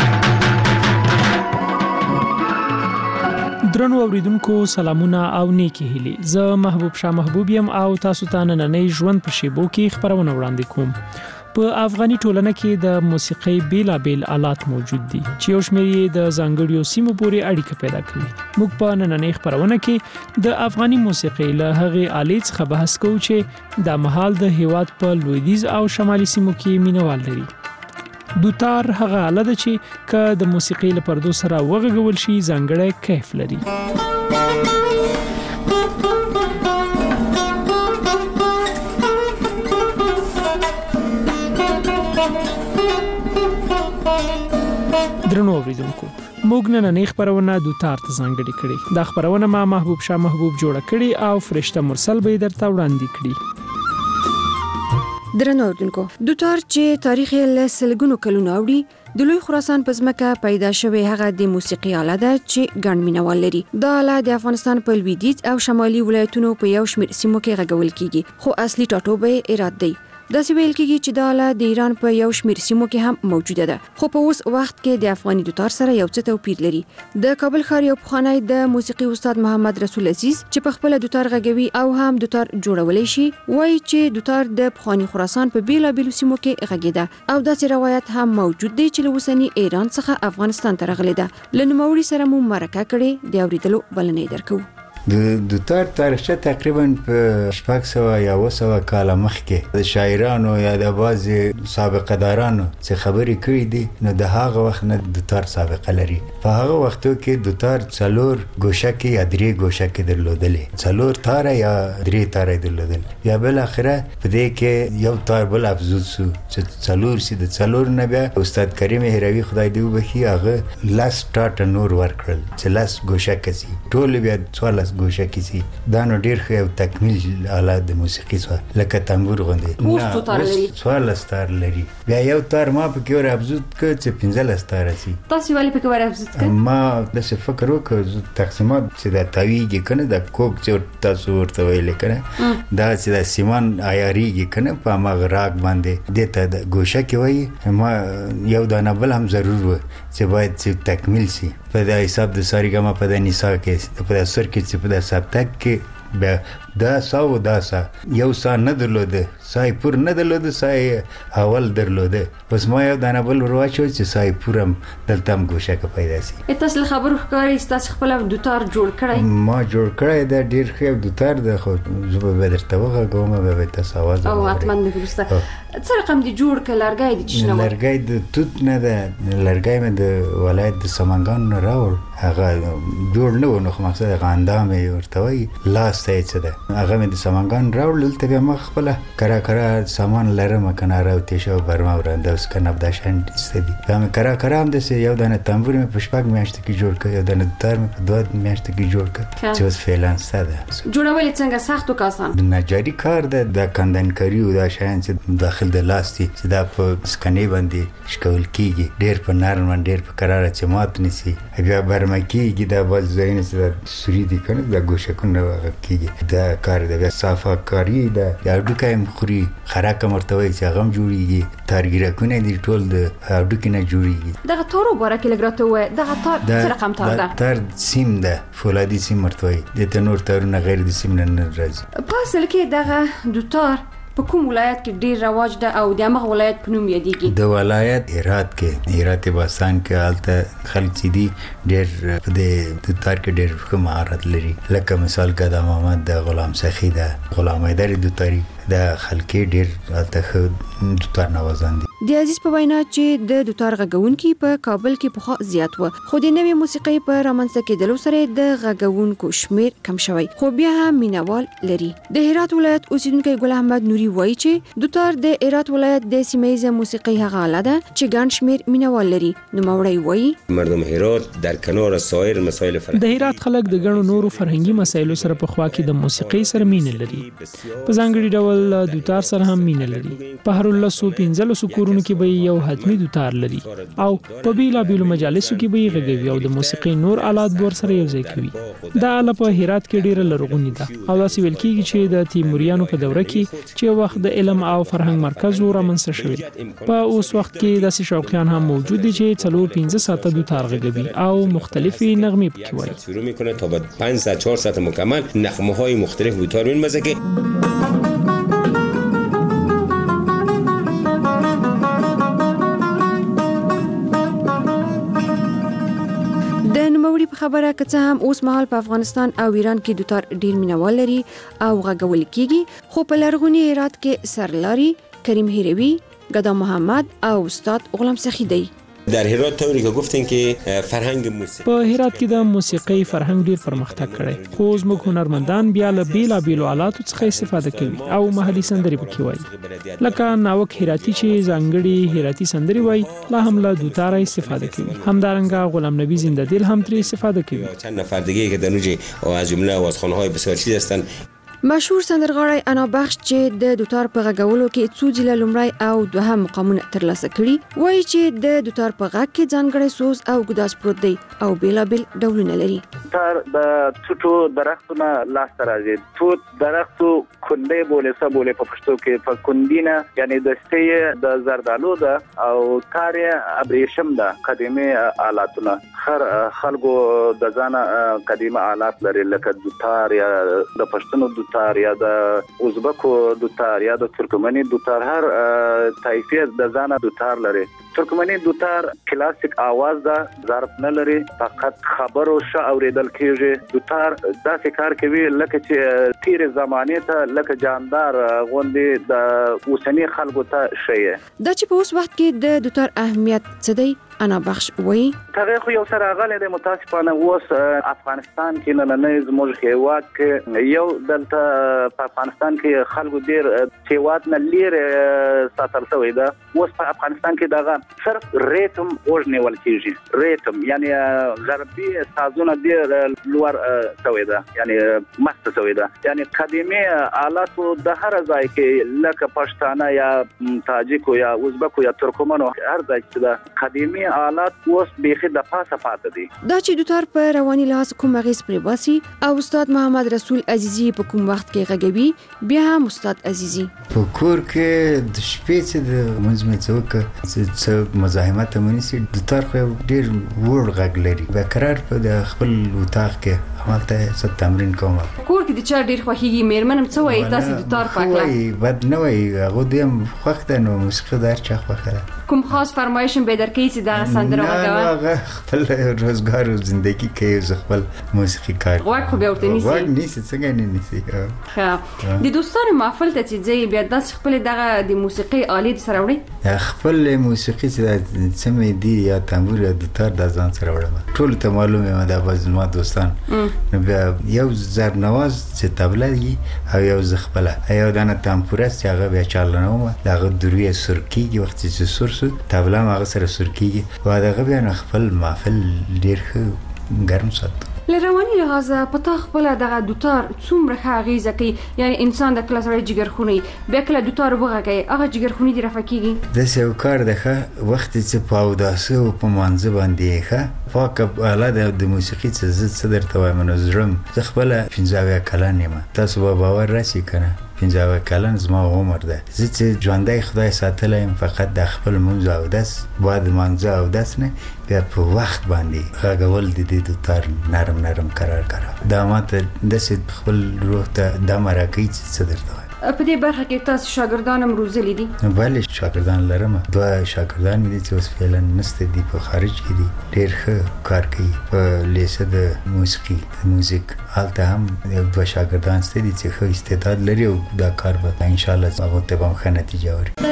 درنو اوریدونکو سلامونه او نیکی هیلې. زه محبوب شاه محبوب یم او تاسو ته نننۍ ژوند په شیبو کې خبرونه وړاندې کوم. په افغاني ټولنه کې د موسیقۍ بیلابیل آلات موجود دي چې یو شمېر یې د ځانګړیو سیمو پورې اړیکه پیدا کوي. موږ په نننۍ خبرونه کې د افغاني موسیقۍ له هغې آلې څخه بحث کوو چې د مهال د هیواد په لویدیځ او شمالي سیمو کې مینوال لري. دوتار هغه آله ده چې که د موسیقۍ له پردو سره وغږول شي ځانګړی کیف لري. درنو اوریدونکو موږ نننۍ خبرونه دوتار ته ځانګړې کړې. دا خبرونه ما محبوب شاه محبوب جوړه کړې او فرشته مرسل به درته وړاندې کړي. درنو اوریدونکو دوتار چې تاریخ یې له سلګونو کلونو اوړي د لوی خراسان په ځمکه پیدا شوی هغه د موسیقي آله ده چې ګڼ مینوال لري. دا آله د افغانستان په لویدیځ او شمالي ولایتونو په یو شمېر سیمو کې غږول کیږي، خو اصلي ټاټوبی ایران دی. داسې ویل کېږي چې دا آله د ایران په یو شمېر سیمو کې هم موجوده ده، خو په اوس وخت کې د افغاني دوتار سره یو څه توپیر لري. د کابل ښار یو پخوانی د موسیقي استاد محمد رسول عزیز چې په خپل دوتار غږوي او هم دوتار جوړولی شي وایي چې دوتار د پخواني خراسان په بیلابیلو سیمو کې غږیده او داسې روایت هم موجود دی چې له اوسني ایران څخه افغانستان ته راغلی ده. له نوموړي سره مو مرکه کړې، د اورېدلو بلنه درکوو. د دوتار تاریخچه تقریبا په 600 یا 700 کال مخکې د شاعرانو یا د بعضې سابقه دارانو چې خبرې کړې دي نو د هغه وخت نه دوتار سابقه لري. په هغه وختو کې دوتار 4 ګوشکې یا 3 ګوشکې درلودلې، 4 تاره یا 3 تاره درلودل. بیا بل اخره په دې کې یو تار بل افزود شو چې 4 سي. د 4 نه بیا استاد کریم هروي خدای دې وبخي هغه لاس ټاټ نور ورکړل چې لاس ګوشکې سي ټول بیا 14 ګوشه کیسي. دا نو ډیر ښه او تکمیل آلات د موسیقي څخه لکه تنبور غوندې اوس تار لري، 14 تار لري. بیا یو تار ما پکې ور افزود کړ چې 15 تار سي. تاسو ولې پکې ور افزود کړ؟ ما د څه فکر وکړ تقسیمات چې د تاویږي کنه د کوک چې تاسو ورته ویل کنه دا چې د سیمان عیاریږي کنه په ما راګ باندې دته د ګوشه کې وای ما یو دانه بل هم ضرور و چې باید چې تکمیل سي. په د حساب د ساریګما په د نساء کې په د سر کې چې په د سبتک کې دا ساو داسا یو سا نه درلوده سای پور نه درلوده سای اول درلوده پس ما یو دانه بل ورواچو چې سای پورم دلته هم ګوشه کې پیدا سي. تاسو خبرو ښکاري تاسو خپل دوتار جوړ کړی؟ ما جوړ کړی دا ډیر ښه دوتار ده خو زه به درته وغږوم به تاسو आवाज او اتمن دې څه رقم دی جوړ ک لرګای دي چې نو لرګای د توت نه ده لرګای مې د ولایت د سمنګان نه راوړ هغه جوړ نه ونه خو مقصد غاندا مې ورته وای لاس ته څه ده هغه مې د سمنګان راوړ دلته به مخ خپل کرا سامان لرم کنه راوته شو برما ورنده اوس کنه بداشن استدی دا مې کرا هم د یو دانه تنبور مې پښپاک میاشت کې جوړ ک یو دانه تر مې په دوه میاشت کې جوړ ک چې اوس فعلان ساده جوړول څنګه سخت او آسان د نجاری کار ده د کندنکاری او د شاین چې داخل د لاستي چې دا په سکنې باندې شکول کیږي ډېر په نرم ډېر په قرار چې مات نسی بیا برما کیږي دا باز زین چې سوري دي کنه دا ګوشه کنه کیږي دا کار دی صافه کاری دا اډوکه مخوري خراکه مرتوي چې غم جوړیږي تارګیره کونه دي ټول د اډوکه نه جوړیږي دغه تورو بارکه لګراته و دغه تار رقم تار ده تار سیم ده فولادي سیم مرتوي د تنور تارونه غیر د سیم نه راځي په اصل کې دغه دوتار په کوم ولایت کې ډیر رواج ده او د هغه ولایت په نوم یادېږي؟ د ولایت هرات باستان کې الته خلک چې دي ډیر په د تار کې ډیر ښه مهارت لري لکه مثال قدم محمد د غلام سخی ده غلام حیدر دوتاری د خلک ډیر الته دوتار نوازان دي. د عزیز په وینا چې د دوتار غږونکي په کابل کې په زیات و خو د نوې موسیقي په رامنځته کېدلو سره د غږونکو شمیر کم شوی خو بیا هم مینوال لري. د هرات ولایت اوسیدونکو ګل احمد نوري وایي چې دوتار د هرات ولایت د سیمه موسیقي هغه آله ده چې ګڼ شمیر مینوال لري. نو موري وایي مردم هرات در کنار سایر مسائل د هرات خلک د ګڼو نورو فرهنګي مسایلو سره په خوا کې د موسیقي سره مینه لري. په ځانګړي ډول دوتار سره هم مینه لري. په هر 15 کورونو کې به یو حتمی دوتار لري او په بیلا بیلو مجالسو کې به غږوي او د موسیقي نور آلات بور سره یو ځای کوي. دا آله په هرات کې ډیره لرغونې ده او داسې ویل کېږي چې د تیموریانو په دوره کې چې وخت د علم او فرهنګ مرکز رامنځته شوی په اوس وخت کې داسې شوقیان هم موجود دي چې 4-5 ساعته دوتار غږوي او مختلفي نغمې پکې وایي. شروع میکنه تا بعد 5 ساعت 4 ساعت مکمل نغمه های مختلف دوتار می‌مزه که په خبره که څه هم اوس مهال په افغانستان او ایران کې دوتار ډیر مینوال لري او غږول کیږي خو په لرغوني هرات کې سرلاري کریم هیروی قدم محمد او استاد غلام سخی دی. در هرات طوری که گفتین که فرهنگ موسیقی په هرات کې د موسیقي فرهنګ ډیر پرمختګ کړی خو زموږ هنرمندان بیا له بیلا بیلو آلاتو څخه استفاده کوي او محلي سندرې پکې وایي لکه ناوک هراتی چې ځانګړي هراتی سندرې وایي لا هم له دوتار استفاده کوي. همدارنګه غلام نبی زنده دل هم ترې استفاده کوي. چند نفر دیگه که در اونجا از جمله آوازخوان‌های بسیار چیز هستن. مشهور سندرغاړی انا بخش چې د دوتار په غږولو کې څو ځله لومړی او دوهم مقامونه ترلاسه کړي وایي چې د دوتار په غږ کې ځانګړی سوز او ګداس پروت دی او بیلابیل ډولونه لري. دوتار د توتو درختونه لاس راځي. توت درختو کندې بولې په پښتو کې په کندینه یعنی د سې د زردالو ده او کارې ابریشم ده قدیمي آلاتونه خلکو د ځانه قدیمه آلات لري لکه دوتار یا د پښتنو دوتار یا د ازبکو دوتار یا د ترکمني دوتار هر طایفه د ځانه دوتار لري. ترکمني دوتار کلاسیک आवाज ده ضرب نه لري فقط خبرو ش اوریدل کیږي. دوتار داسې کار کوي لکه چې تیر زمانه ته لکه جاندار غوندي د اوسنی خلکو ته شي. دا چې په اوس وخت کې د دوتار اهمیت څه دی انا بخش وایي هغه خو یو سره غلې د متاسفانه اوس افغانستان کې نن زموږ هیواد کې یو دلته په افغانستان کې خلکو ډیر هیواد نه لیر ساتل شوی ده. اوس په افغانستان کې دغه صرف ریتم اورنیول کیږي. ریتم یعنی غربي سازونه ډیر لوړ شوی ده یعنی مست شوی ده یعنی قدیمي آلاتو د هر ځای کې لکه پښتانه یا تاجیکو یا ازبکو یا ترکمنو هر ځای کې ده قدیمي آلات اوس بیخي د پاسه پاتې دي. دا چې دوتار په رواني لحاظ کوم غیس پرې باسي او استاد محمد رسول عزیزی په کوم وخت کې غږوي بیا هم استاد عزیزی په کور کې د شپې چې د منځ څوک چې مزاحمت منسي دوتار خو ډیر وړ غږ لري. به قرار په د خپل وطاق کې همالته څه تمرین کوم. کور کې د چا ډیر خوښیږي میرمنم څه وایي تاسو د تار پاکلا؟ وایي بد نه وایي هغه دیم خوښ ده نو موسیقي دار چا خوښه ده. کوم خاص فرمایش به درکې چې دا سندره وغږوه؟ نه خپل روزګار او زندگی کې ز خپل موسیقي کار. غوږ خو به ورته نیسي. غوږ نیسي څنګه نه نیسي. ښه د دوستانو محفل ته چې ځي بیا داس خپل دغه د موسیقي آلې سره وړي؟ خپل موسیقي چې سمې دي یا تنبور یا د تار د ځان سره وړم. ټول ته معلومه ده باز ما دوستان نو بیا یو ضرب نواز چې طبله دی او یو زخپله یو دانه تنبور چې هغه بیا چالانه دغه دروي سرکیږي وخت چې سر طبله هغه سره سرکیږي و دغه بیا خپل محفل ډیر ښه ګرم ساتي. لروانی لحاظه پتا خپل دغه دوتار څومره ښه غیزه کوي یعنی انسان د کلاس وړي جګرخونی بیا کله دوتار وغږی هغه جګرخونی دی رافکیږي د څه کار دغه وخت چې پاو داسه او په منځ باندې ښه پاک اله د موسیقي څه درته وایم نو زرم زه خپل 15 کلن یم تاسو به باور راسي کنه 15 کلن زما عمر ده زه چې ژوندۍ خدای ساتلم فقط د خپل منځ او داس بعد منځ او داس نه بیا په وخت باندې غږول د دې دوتار نرم قرار دا ماته د خپل روح ته د مرکې څه درته په دې برخه کې تاسو شاګردانم روزلي دي؟ بله شاګردان لرم. 2 شاګردان مې دي چې اوس فعلا نشته دي په خارج کې دي ډېر ښه کار کوي په لیسه د موسیقي میوزیک هلته هم 2 شاګردان شته دي چې ښه استعداد لري او دا کار به ان شاء الله هغه ته به ښه نتیجه ورکړي.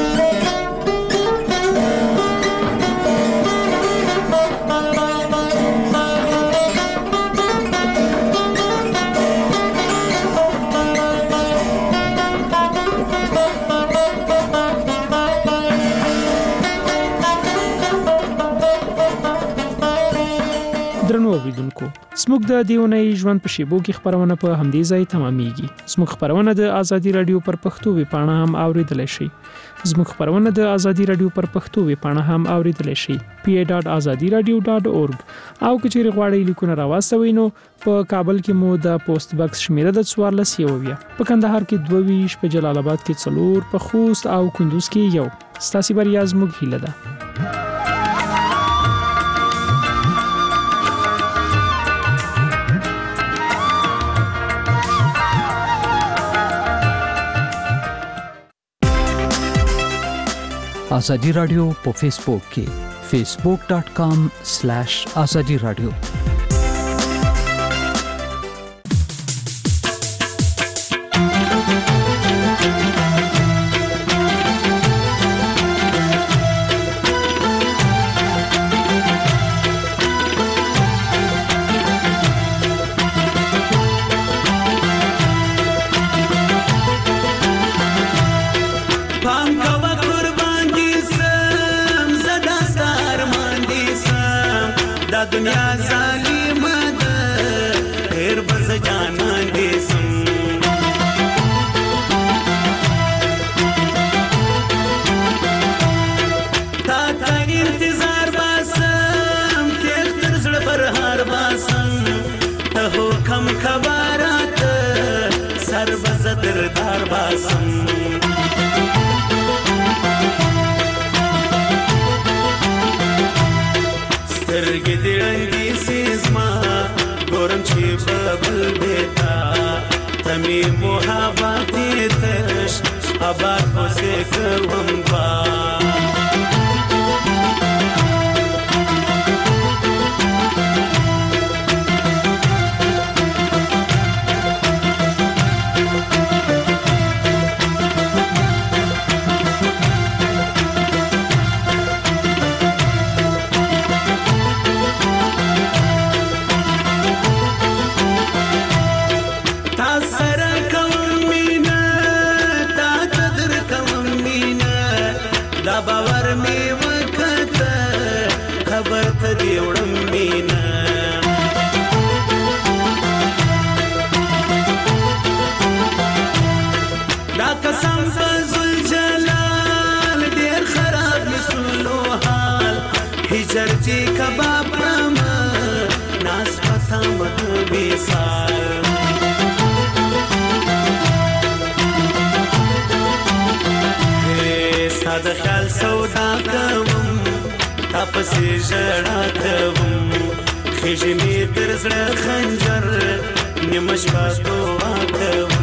زموږ د دیونی ژوند په شیبو کې خبرونه په همدې ځای تمامېږي. زموږ خبرونه د ازادي رادیو پر پښتو ویبپاڼه هم اوریدلای شئ. زموږ خبرونه د ازادي رادیو پر پښتو ویبپاڼه هم اوریدلای شئ. pa.azadiradio.org او کچېر غواړئ لیکونه راوستوئ نو په کابل کې مو د پوسټ باکس شمیره د 14 په کندهار کې 22 په جلال آباد کې 4 په خوست او کندوز کې 1 ستاسو بریا زموږ هیله ده. آزادی رادیو په فیسبوک کې facebook.com/azadi radio خېژمې تر زړه خنجر نیمه شپه دعا کوم